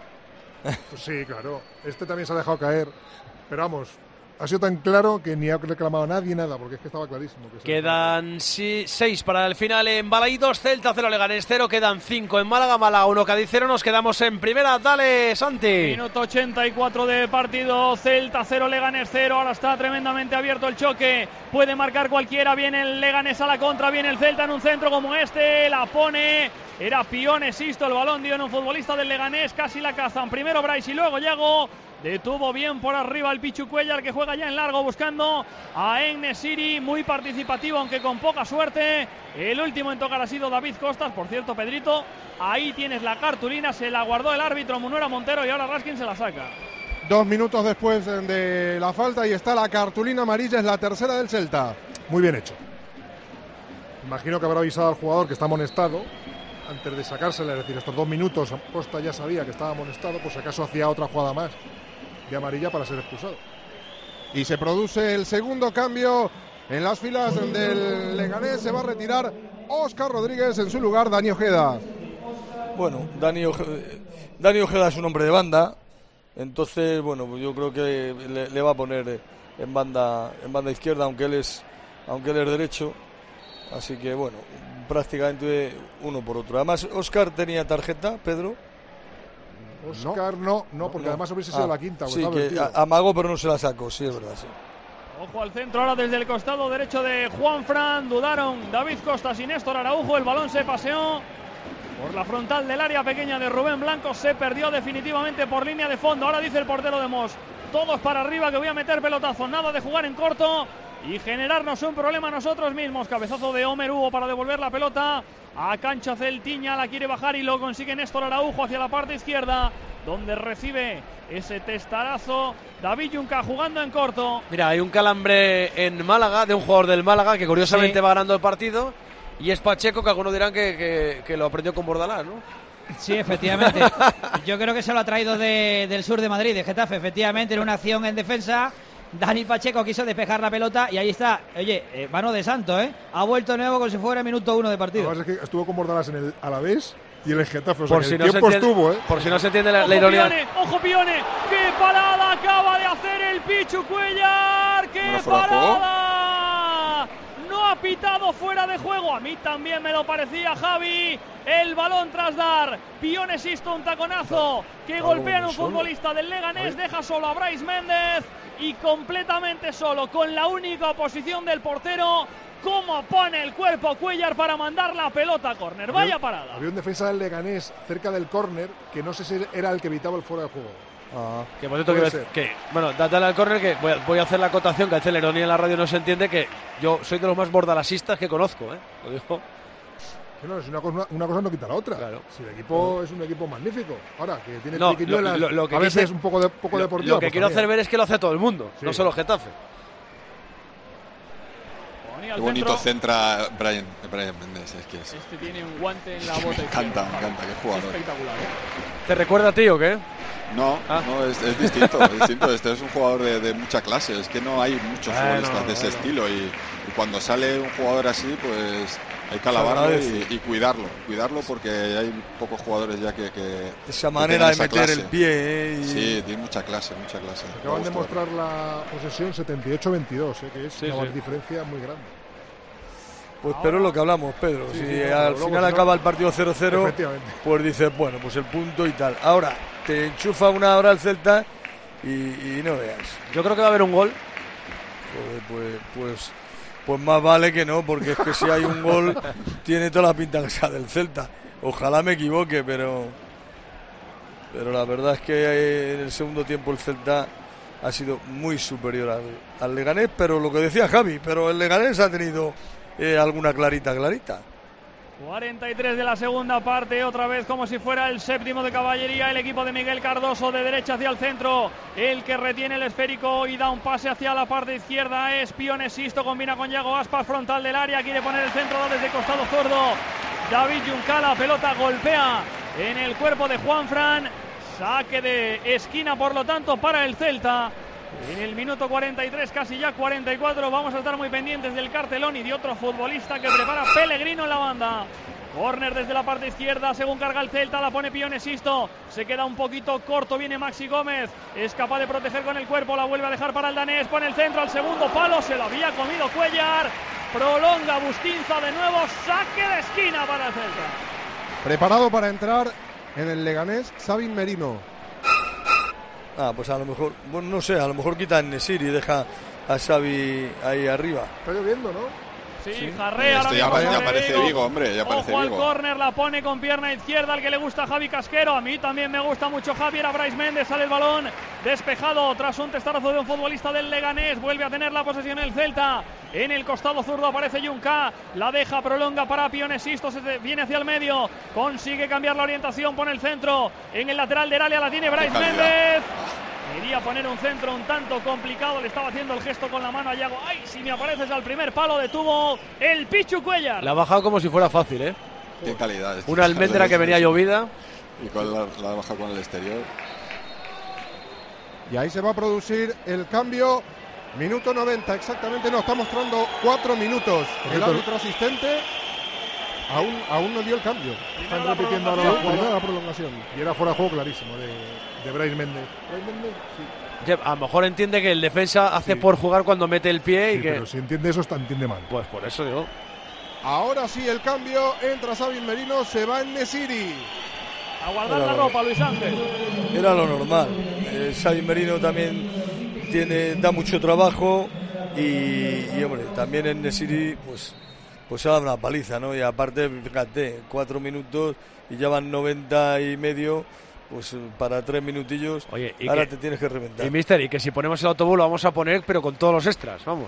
Pues sí, claro. Este también se ha dejado caer, pero vamos, ha sido tan claro que ni ha reclamado nadie nada, porque es que estaba clarísimo. Quedan 6 para el final en Balaidos, Celta 0, Leganés 0, quedan 5 en Málaga 1, Cádiz 0, nos quedamos en primera. Dale, Santi. Minuto 84 de partido, Celta 0, Leganés 0, ahora está tremendamente abierto el choque, puede marcar cualquiera, viene el Leganés a la contra, viene el Celta en un centro como este, la pone, era Pione Sisto, el balón dio en un futbolista del Leganés, casi la cazan, primero Brais y luego Yago. Detuvo bien por arriba el Pichu Cuellar, que juega ya en largo buscando a En-Nesyri, muy participativo aunque con poca suerte. El último en tocar ha sido David Costas. Por cierto, Pedrito, ahí tienes la cartulina, se la guardó el árbitro Munuera Montero y ahora Raskin se la saca. 2 minutos después de la falta y está la cartulina amarilla, es la tercera del Celta. Muy bien hecho. Imagino que habrá avisado al jugador que está amonestado antes de sacársela, es decir, estos 2 minutos Costa ya sabía que estaba amonestado, por si acaso hacía otra jugada más de amarilla para ser expulsado. Y se produce el segundo cambio en las filas del Leganés. Se va a retirar Óscar Rodríguez, en su lugar Dani Ojeda. Bueno, Dani Ojeda es un hombre de banda, entonces bueno, pues yo creo que le va a poner en banda izquierda, aunque él es derecho, así que bueno, prácticamente uno por otro. Además, Óscar tenía tarjeta, Pedro. Óscar no, porque además hubiese sido la quinta. Sí, que amagó pero no se la sacó, sí, es verdad, sí. Ojo al centro ahora desde el costado derecho de Juanfran, dudaron David Costas y Néstor Araujo, el balón se paseó por la frontal del área pequeña de Rubén Blanco, se perdió definitivamente por línea de fondo. Ahora dice el portero de Mos, todos para arriba que voy a meter pelotazo, nada de jugar en corto y generarnos un problema nosotros mismos. Cabezazo de Omer Hugo para devolver la pelota a cancha Celtiña, la quiere bajar y lo consigue Néstor Araujo hacia la parte izquierda, donde recibe ese testarazo David Junca jugando en corto. Mira, hay un calambre en Málaga de un jugador del Málaga que curiosamente va ganando el partido, y es Pacheco, que algunos dirán que lo aprendió con Bordalás, ¿no? Sí, efectivamente. Yo creo que se lo ha traído del sur de Madrid, de Getafe. Efectivamente, en una acción en defensa, Dani Pacheco quiso despejar la pelota y ahí está. Oye, mano de santo, ¿eh? Ha vuelto nuevo como si fuera minuto 1 de partido. Además es que estuvo con Bordalás en el Alavés y en el Getafe. O sea, Por si el no tiempo se entiende, estuvo, ¿eh? Por si no se entiende la ironía. ¡Ojo Pione! ¡Qué parada acaba de hacer el Pichu Cuéllar! ¡Qué ¿No fuera de parada! No ha pitado fuera de juego. A mí también me lo parecía, Javi. El balón tras dar. Pione Sisto, un taconazo que golpea en un futbolista del Leganés. Deja solo a Brais Méndez y completamente solo, con la única oposición del portero. Cómo pone el cuerpo Cuéllar para mandar la pelota a córner. Vaya parada. Había un defensa del Leganés cerca del córner que no sé si era el que evitaba el fuera de juego. Que por cierto bueno, dale al córner que voy a hacer la acotación que a veces la ironía en la radio no se entiende, que yo soy de los más bordalasistas que conozco, lo digo. No, es una cosa no quita la otra. Claro. Si el equipo es un equipo magnífico. Ahora, que tiene triquiñuelas, a veces un poco deportivo. Lo que quiero hacer ver es que lo hace todo el mundo, no solo Getafe. Qué bonito centra Brian Méndez. Es que este tiene un guante en la bota. Me encanta, qué jugador. Espectacular. ¿Te recuerda a ti o qué? No, es distinto, es distinto. Este es un jugador de mucha clase. Es que no hay muchos futbolistas de ese estilo y cuando sale un jugador así, pues hay que alabarlo y cuidarlo porque hay pocos jugadores ya que esa manera de meter clase. El pie. Sí, tiene mucha clase. Acaban de mostrar la posesión 78-22, que es una diferencia muy grande. Pues pero lo que hablamos, Pedro, si al final acaba el partido 0-0, pues dices, bueno, pues el punto y tal. Ahora, te enchufa una hora el Celta y no veas. Yo creo que va a haber un gol. Pues más vale que no, porque es que si hay un gol, tiene toda la pinta que sea del Celta. Ojalá me equivoque, pero la verdad es que en el segundo tiempo el Celta ha sido muy superior al Leganés, pero lo que decía Javi, pero el Leganés ha tenido alguna clarita. 43 de la segunda parte, otra vez como si fuera el séptimo de caballería, el equipo de Miguel Cardoso de derecha hacia el centro, el que retiene el esférico y da un pase hacia la parte izquierda es Pione Sisto, combina con Yago Aspas, frontal del área, quiere poner el centro desde costado zurdo, David Junca, la pelota golpea en el cuerpo de Juanfran, saque de esquina por lo tanto para el Celta. En el minuto 43, casi ya 44, vamos a estar muy pendientes del cartelón y de otro futbolista que prepara Pellegrino en la banda. Córner desde la parte izquierda, según carga el Celta, la pone Pione Sisto, se queda un poquito corto, viene Maxi Gómez, es capaz de proteger con el cuerpo, la vuelve a dejar para el danés, pone el centro al segundo palo, se lo había comido Cuéllar, prolonga Bustinza de nuevo, saque de esquina para el Celta. Preparado para entrar en el Leganés, Sabin Merino. Pues a lo mejor, bueno, no sé, a lo mejor quita a Nesiri y deja a Xavi ahí arriba. Está lloviendo, ¿no? Sí, jarrea ahora mismo. Ya aparece Vigo, hombre, ya aparece Vigo. Vigo. Al córner, la pone con pierna izquierda, al que le gusta a Javi Casquero. A mí también me gusta mucho Javier. A Brais Méndez sale el balón despejado tras un testarazo de un futbolista del Leganés. Vuelve a tener la posesión el Celta. En el costado zurdo aparece Junca, la deja, prolonga para Pione Sisto, se viene hacia el medio, consigue cambiar la orientación, pone el centro, en el lateral del área la tiene Brais Méndez. Quería poner un centro un tanto complicado, le estaba haciendo el gesto con la mano a Yago. ¡Ay, si me apareces al primer palo! Detuvo el Pichu Cuéllar. La ha bajado como si fuera fácil, Qué calidad. Una almendra que venía llovida. Y la ha bajado con el exterior. Y ahí se va a producir el cambio. Minuto 90, exactamente, nos está mostrando 4 minutos. El árbitro asistente aún no dio el cambio. Están repitiendo ahora la prolongación. Y era fuera de juego clarísimo de Brais Méndez. Sí. A lo mejor entiende que el defensa hace por jugar cuando mete el pie y que... Pero si entiende eso, entiende mal. Pues por eso digo. Ahora sí el cambio, entra Sabin Merino, se va en Nesiri. A guardar la ropa, Luis Ángel. Era lo normal. Sabin Merino también da mucho trabajo y hombre, también en Nesiri pues se ha dado una paliza, ¿no? Y aparte, fíjate, 4 minutos y ya van 90 y medio, pues para 3 minutillos. Oye, ahora te tienes que reventar. Y mister, y que si ponemos el autobús lo vamos a poner, pero con todos los extras, vamos.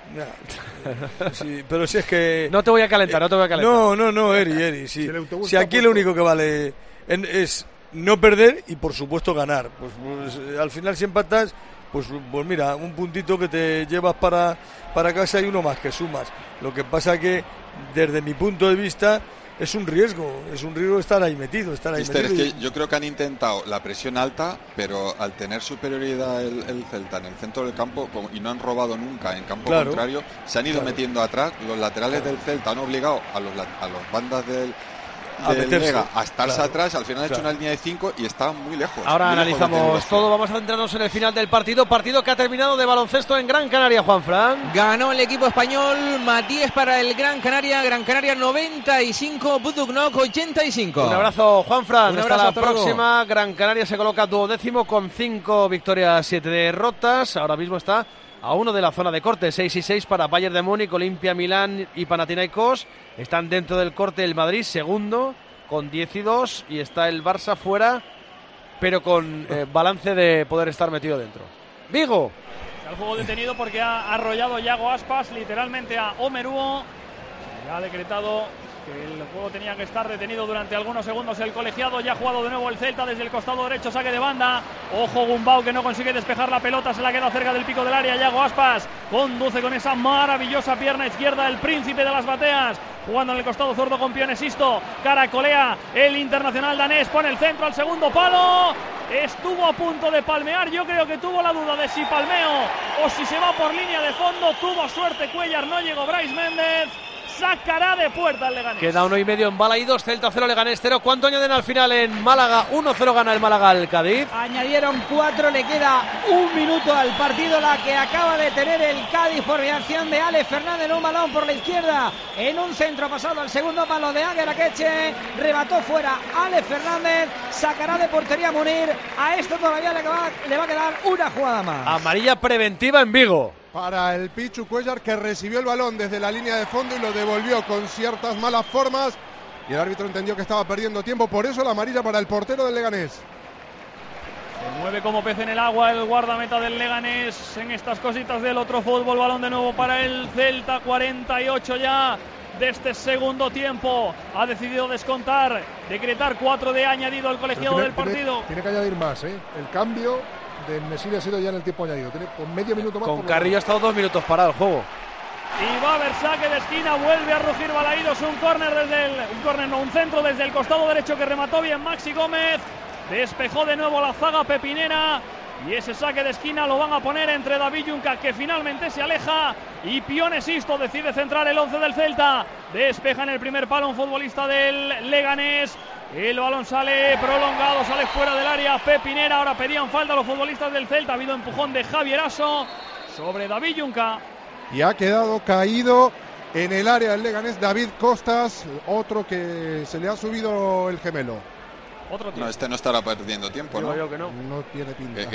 Sí, pero si es que... No te voy a calentar, No, Eri, sí. Si aquí lo único que vale es no perder y por supuesto ganar. Pues al final si empatas, pues mira, un puntito que te llevas para casa y uno más que sumas. Lo que pasa que desde mi punto de vista es un riesgo estar ahí metido. Es que yo creo que han intentado la presión alta, pero al tener superioridad el Celta en el centro del campo y no han robado nunca en campo contrario, se han ido metiendo atrás. Los laterales del Celta han obligado a los bandas del Lega a estarse atrás. Al final ha hecho una línea de 5 y estaban muy lejos. Ahora analizamos todo. Vamos a centrarnos en el final del partido que ha terminado de baloncesto en Gran Canaria. Juanfran, ganó el equipo español, Matías para el Gran Canaria 95, Buduknoc 85. Un abrazo, Juanfran. Hasta la próxima. Luego. Gran Canaria se coloca 12º con 5 victorias, 7 derrotas. Ahora mismo está a 1 de la zona de corte, 6-6 para Bayern de Múnich, Olimpia Milán y Panathinaikos. Están dentro del corte el Madrid, segundo, con 10-2, y está el Barça fuera, pero con balance de poder estar metido dentro. Vigo. El juego detenido porque ha arrollado Yago Aspas literalmente a Omeruo. Se ha decretado que el juego tenía que estar detenido durante algunos segundos. El colegiado ya ha jugado de nuevo el Celta desde el costado derecho, saque de banda. Ojo Gumbau, que no consigue despejar la pelota, se la queda cerca del pico del área. Yago Aspas conduce con esa maravillosa pierna izquierda, el príncipe de las bateas, jugando en el costado zurdo con Pionesisto. Caracolea el internacional danés, pone el centro al segundo palo. Estuvo a punto de palmear, yo creo que tuvo la duda de si palmeo o si se va por línea de fondo. Tuvo suerte Cuellar, no llegó Brais Méndez. Sacará de puerta el Leganés. Queda 1,5 en Balaídos, Celta 0, Leganés 0. ¿Cuánto añaden al final en Málaga? 1-0 gana el Málaga al Cádiz. Añadieron 4, le queda un minuto al partido, la que acaba de tener el Cádiz por reacción de Ale Fernández en un balón por la izquierda, en un centro pasado al segundo palo de Águer Akeche, rebató fuera Ale Fernández, sacará de portería Munir. A esto todavía le va a quedar una jugada más. Amarilla preventiva en Vigo para el Pichu Cuellar, que recibió el balón desde la línea de fondo y lo devolvió con ciertas malas formas, y el árbitro entendió que estaba perdiendo tiempo, por eso la amarilla para el portero del Leganés. Se mueve como pez en el agua el guardameta del Leganés en estas cositas del otro fútbol. Balón de nuevo para el Celta, 48 ya de este segundo tiempo. Ha decidido descontar, decretar 4 de añadido el colegiado del partido. Tiene que añadir más, ¿eh? El cambio de Nesiri ha sido ya en el tiempo añadido. Tiene por medio minuto más. Con Carrillo ha estado 2 minutos parado el juego. Y va a haber saque de esquina, vuelve a rugir Balaídos, un centro desde el costado derecho que remató bien Maxi Gómez. Despejó de nuevo la zaga pepinera. Y ese saque de esquina lo van a poner entre David Junca, que finalmente se aleja, y Pionesisto decide centrar el 11 del Celta. Despeja en el primer palo un futbolista del Leganés. El balón sale prolongado, sale fuera del área. Pepinera, ahora pedían falta a los futbolistas del Celta. Ha habido empujón de Javier Aso sobre David Junca. Y ha quedado caído en el área del Leganés David Costas, otro que se le ha subido el gemelo. No, este no estará perdiendo tiempo, ¿no? Yo que no. No tiene pinta.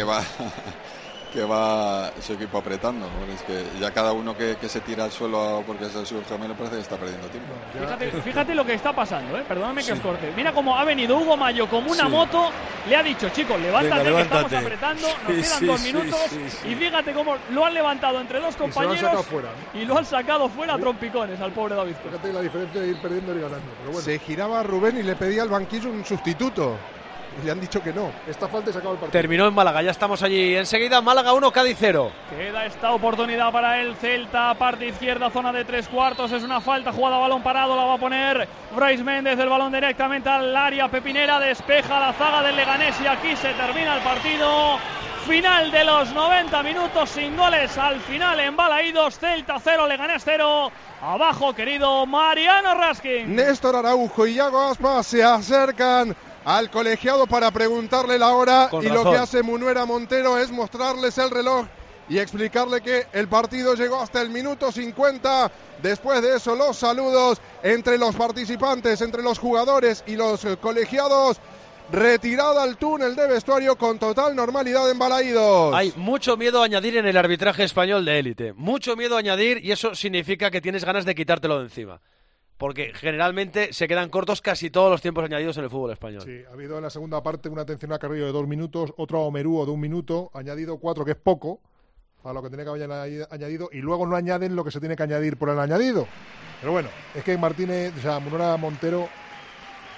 Que va su equipo apretando. Es que ya cada uno que se tira al suelo porque se sube el gemelo parece que está perdiendo tiempo. Fíjate lo que está pasando, perdóname que os corte. Mira cómo ha venido Hugo Mayo como una moto, le ha dicho, chicos, levántate. Venga, que estamos apretando, nos quedan 2 minutos. Y fíjate cómo lo han levantado entre dos compañeros y lo han sacado fuera a trompicones al pobre David. Fíjate la diferencia de ir perdiendo y ganando. Pero bueno. Se giraba Rubén y le pedía al banquillo un sustituto. Y le han dicho que no. Esta falta se acaba el partido. Terminó en Málaga, ya estamos allí. Enseguida Málaga 1, Cádiz 0. Queda esta oportunidad para el Celta, parte izquierda, zona de 3/4. Es una falta, jugada balón parado, la va a poner Brais Méndez, el balón directamente al área pepinera, despeja la zaga del Leganés y aquí se termina el partido. Final de los 90 minutos sin goles al final en Balaídos. Celta 0, Leganés 0. Abajo, querido Mariano Raskin. Néstor Araujo y Yago Aspas se acercan al colegiado para preguntarle la hora. Con razón. Lo que hace Munuera Montero es mostrarles el reloj y explicarle que el partido llegó hasta el minuto 50. Después de eso, los saludos entre los participantes, entre los jugadores y los colegiados. Retirada al túnel de vestuario con total normalidad en Balaídos. Hay mucho miedo a añadir en el arbitraje español de élite. Mucho miedo a añadir, y eso significa que tienes ganas de quitártelo de encima. Porque generalmente se quedan cortos casi todos los tiempos añadidos en el fútbol español. Sí, ha habido en la segunda parte una atención a Carrillo de 2 minutos, otro a Omeruo de 1 minuto, añadido 4, que es poco, para lo que tenía que haber añadido, y luego no añaden lo que se tiene que añadir por el añadido. Pero bueno, es que Munuera Montero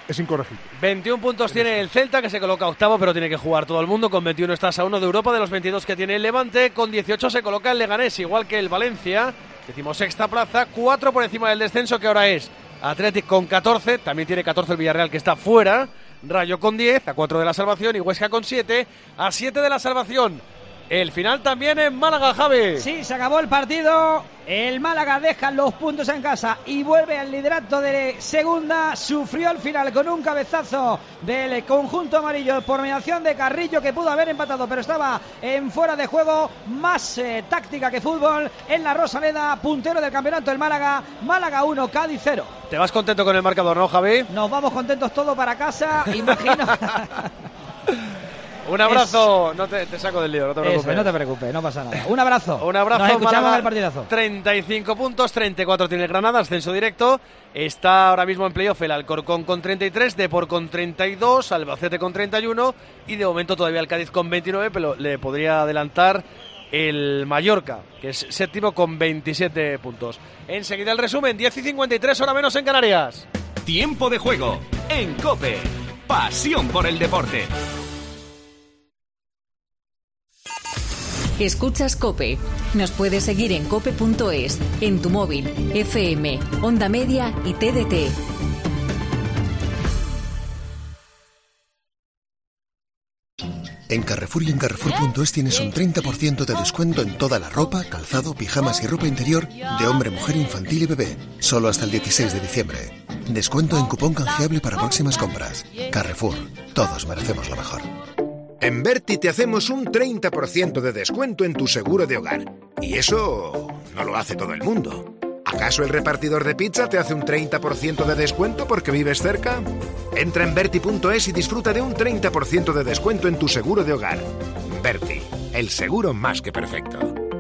es incorregible. 21 puntos tiene el Celta, que se coloca octavo, pero tiene que jugar todo el mundo. Con 21 estás a 1 de Europa, de los 22 que tiene el Levante. Con 18 se coloca el Leganés, igual que el Valencia. Decimos sexta plaza, 4 por encima del descenso, que ahora es Athletic con 14. También tiene 14 el Villarreal, que está fuera. Rayo con 10, a 4 de la salvación. Y Huesca con 7, a 7 de la salvación. El final también en Málaga, Javi. Sí, se acabó el partido. El Málaga deja los puntos en casa y vuelve al liderato de segunda. Sufrió al final con un cabezazo del conjunto amarillo por mediación de Carrillo, que pudo haber empatado, pero estaba en fuera de juego. Más táctica que fútbol en la Rosaleda. Puntero del campeonato el Málaga. Málaga 1, Cádiz 0. ¿Te vas contento con el marcador, no, Javi? Nos vamos contentos todos para casa, imagino. Un abrazo, no te saco del lío, no te preocupes. Eso, no te preocupes, no pasa nada. Un abrazo. Un abrazo. Nos escuchamos Málaga, en el partidazo. 35 puntos, 34 tiene el Granada, ascenso directo. Está ahora mismo en playoff el Alcorcón con 33, Depor con 32, Albacete con 31 y de momento todavía el Cádiz con 29, pero le podría adelantar el Mallorca, que es séptimo con 27 puntos. Enseguida el resumen, 10:53, hora menos en Canarias. Tiempo de juego en COPE. Pasión por el deporte. Escuchas COPE. Nos puedes seguir en cope.es, en tu móvil, FM, Onda Media y TDT. En Carrefour y en Carrefour.es tienes un 30% de descuento en toda la ropa, calzado, pijamas y ropa interior de hombre, mujer, infantil y bebé. Solo hasta el 16 de diciembre. Descuento en cupón canjeable para próximas compras. Carrefour. Todos merecemos lo mejor. En Berti te hacemos un 30% de descuento en tu seguro de hogar. Y eso no lo hace todo el mundo. ¿Acaso el repartidor de pizza te hace un 30% de descuento porque vives cerca? Entra en Berti.es y disfruta de un 30% de descuento en tu seguro de hogar. Berti, el seguro más que perfecto.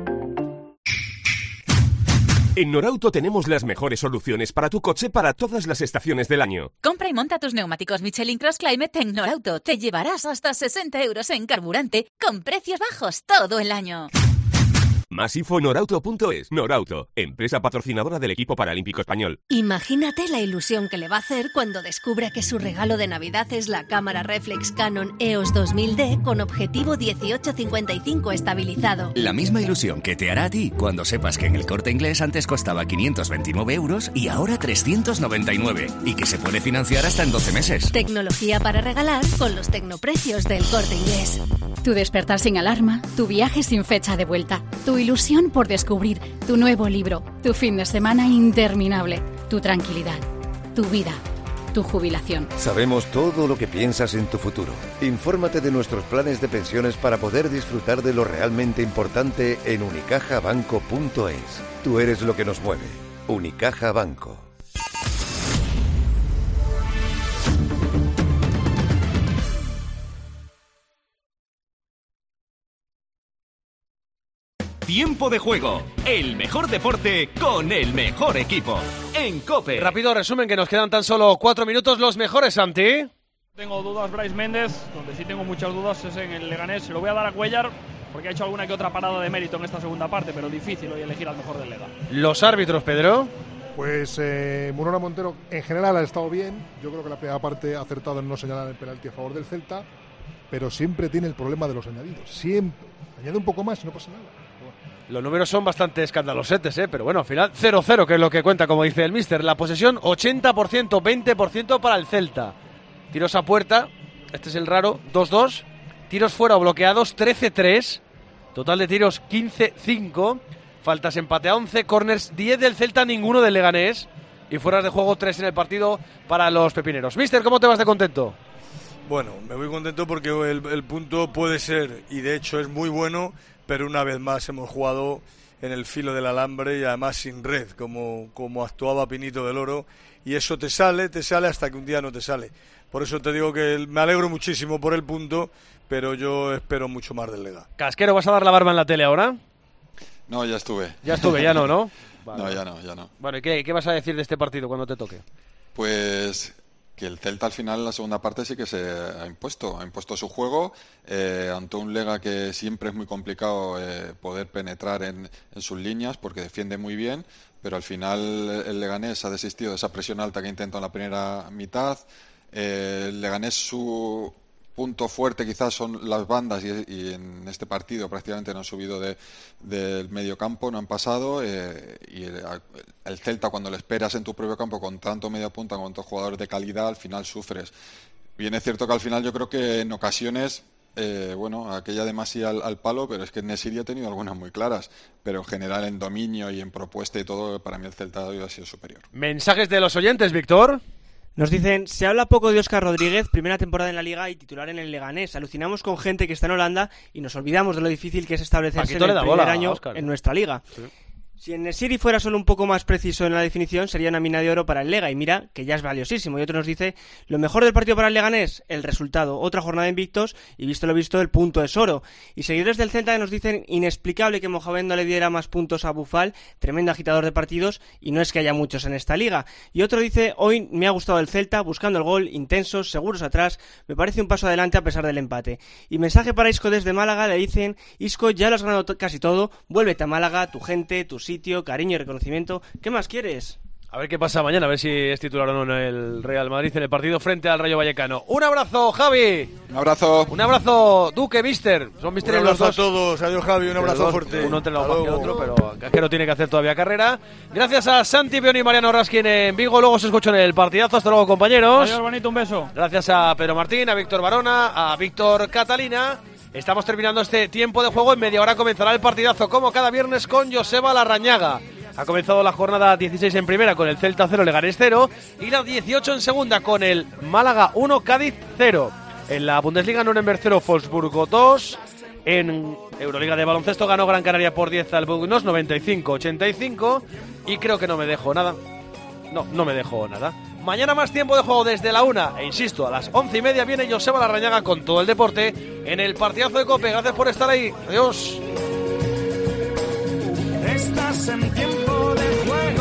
En Norauto tenemos las mejores soluciones para tu coche para todas las estaciones del año. Compra y monta tus neumáticos Michelin Cross Climate en Norauto. Te llevarás hasta 60 € en carburante con precios bajos todo el año. Más info en norauto.es. Norauto, empresa patrocinadora del equipo paralímpico español. Imagínate la ilusión que le va a hacer cuando descubra que su regalo de Navidad es la cámara reflex Canon EOS 2000D con objetivo 18-55 estabilizado. La misma ilusión que te hará a ti cuando sepas que en el Corte Inglés antes costaba 529 € y ahora 399, y que se puede financiar hasta en 12 meses. Tecnología para regalar con los tecnoprecios del Corte Inglés. Tu despertar sin alarma, tu viaje sin fecha de vuelta, tu ilusión por descubrir, tu nuevo libro, tu fin de semana interminable, tu tranquilidad, tu vida, tu jubilación. Sabemos todo lo que piensas en tu futuro. Infórmate de nuestros planes de pensiones para poder disfrutar de lo realmente importante en unicajabanco.es. Tú eres lo que nos mueve. Unicaja Banco. Tiempo de juego, el mejor deporte con el mejor equipo. En COPE. Rápido resumen, que nos quedan tan solo 4 minutos. Los mejores, Santi. Tengo dudas, Brais Méndez. Donde sí tengo muchas dudas es en el Leganés. Se lo voy a dar a Cuellar porque ha hecho alguna que otra parada de mérito en esta segunda parte, pero difícil hoy elegir al mejor del Lega. Los árbitros, Pedro. Pues Munona Montero en general ha estado bien. Yo creo que la primera parte ha acertado en no señalar el penalti a favor del Celta, pero siempre tiene el problema de los añadidos. Siempre. Añade un poco más y no pasa nada. Los números son bastante escandalosetes, pero bueno, al final 0-0, que es lo que cuenta, como dice el míster. La posesión 80%, 20% para el Celta. Tiros a puerta, este es el raro, 2-2. Tiros fuera o bloqueados, 13-3. Total de tiros, 15-5. Faltas, empate a 11. Corners, 10 del Celta, ninguno del Leganés. Y fueras de juego, 3 en el partido para los pepineros. Míster, ¿cómo te vas de contento? Bueno, me voy contento porque el punto puede ser, y de hecho es muy bueno, pero una vez más hemos jugado en el filo del alambre y además sin red, como actuaba Pinito del Oro, y eso te sale hasta que un día no te sale. Por eso te digo que me alegro muchísimo por el punto, pero yo espero mucho más del Lega. Casquero, ¿vas a dar la barba en la tele ahora? No, ya estuve. Ya no, ¿no? Vale. No, ya no. Bueno, ¿y qué vas a decir de este partido cuando te toque? Pues que el Celta al final en la segunda parte sí que se ha impuesto su juego ante un Lega que siempre es muy complicado poder penetrar en sus líneas porque defiende muy bien, pero al final el Leganés ha desistido de esa presión alta que intentó en la primera mitad, El Leganés, su punto fuerte quizás son las bandas y en este partido prácticamente no han subido del medio campo, no han pasado, y el Celta, cuando le esperas en tu propio campo con tanto media punta, con tantos jugadores de calidad, al final sufres. Bien, es cierto que al final yo creo que en ocasiones aquella de Masi al palo, pero es que En-Nesyri ha tenido algunas muy claras, pero en general en dominio y en propuesta y todo, para mí el Celta hoy ha sido superior. Mensajes de los oyentes, Víctor. Nos dicen, se habla poco de Óscar Rodríguez, primera temporada en la Liga y titular en el Leganés. Alucinamos con gente que está en Holanda y nos olvidamos de lo difícil que es establecerse en el primer año en nuestra liga. Sí. Si En-Nesyri fuera solo un poco más preciso en la definición, sería una mina de oro para el Lega, y mira que ya es valiosísimo. Y otro nos dice, lo mejor del partido para el Leganés, el resultado, otra jornada de invictos, y visto lo visto, el punto es oro. Y seguidores del Celta nos dicen, inexplicable que Mohamed no le diera más puntos a Bufal, tremendo agitador de partidos, y no es que haya muchos en esta liga. Y otro dice, hoy me ha gustado el Celta, buscando el gol, intensos, seguros atrás, me parece un paso adelante a pesar del empate. Y mensaje para Isco desde Málaga, le dicen, Isco, ya lo has ganado casi todo, vuélvete a Málaga, tu gente, tu sitio, cariño y reconocimiento. ¿Qué más quieres? A ver qué pasa mañana, a ver si es titular o no en el Real Madrid en el partido frente al Rayo Vallecano. Un abrazo, Javi. Un abrazo. Un abrazo, Duque, Mister. Son Mister los dos. A todos. Adiós, Javi. Un abrazo fuerte. Uno entre los más que el otro, pero Cajero tiene que hacer todavía carrera. Gracias a Santi Pioni y Mariano Raskin en Vigo. Luego se escucha en el partidazo. Hasta luego, compañeros. Adiós, bonito, un beso. Gracias a Pedro Martín, a Víctor Barona, a Víctor Catalina. Estamos terminando este tiempo de juego. En media hora comenzará el partidazo, como cada viernes, con Joseba Larrañaga. Ha comenzado la jornada 16 en primera con el Celta 0, Leganés 0, y la 18 en segunda con el Málaga 1, Cádiz 0. En la Bundesliga, Nuremberg 0, Wolfsburgo 2. En Euroliga de baloncesto ganó Gran Canaria por 10 al Bugnos, 95-85. Y creo que no me dejo nada. No me dejo nada. Mañana más tiempo de juego desde la 1. E insisto, a las 11:30 viene Joseba Larrañaga con todo el deporte en el partidazo de COPE. Gracias por estar ahí. Adiós. Estás en tiempo de juego.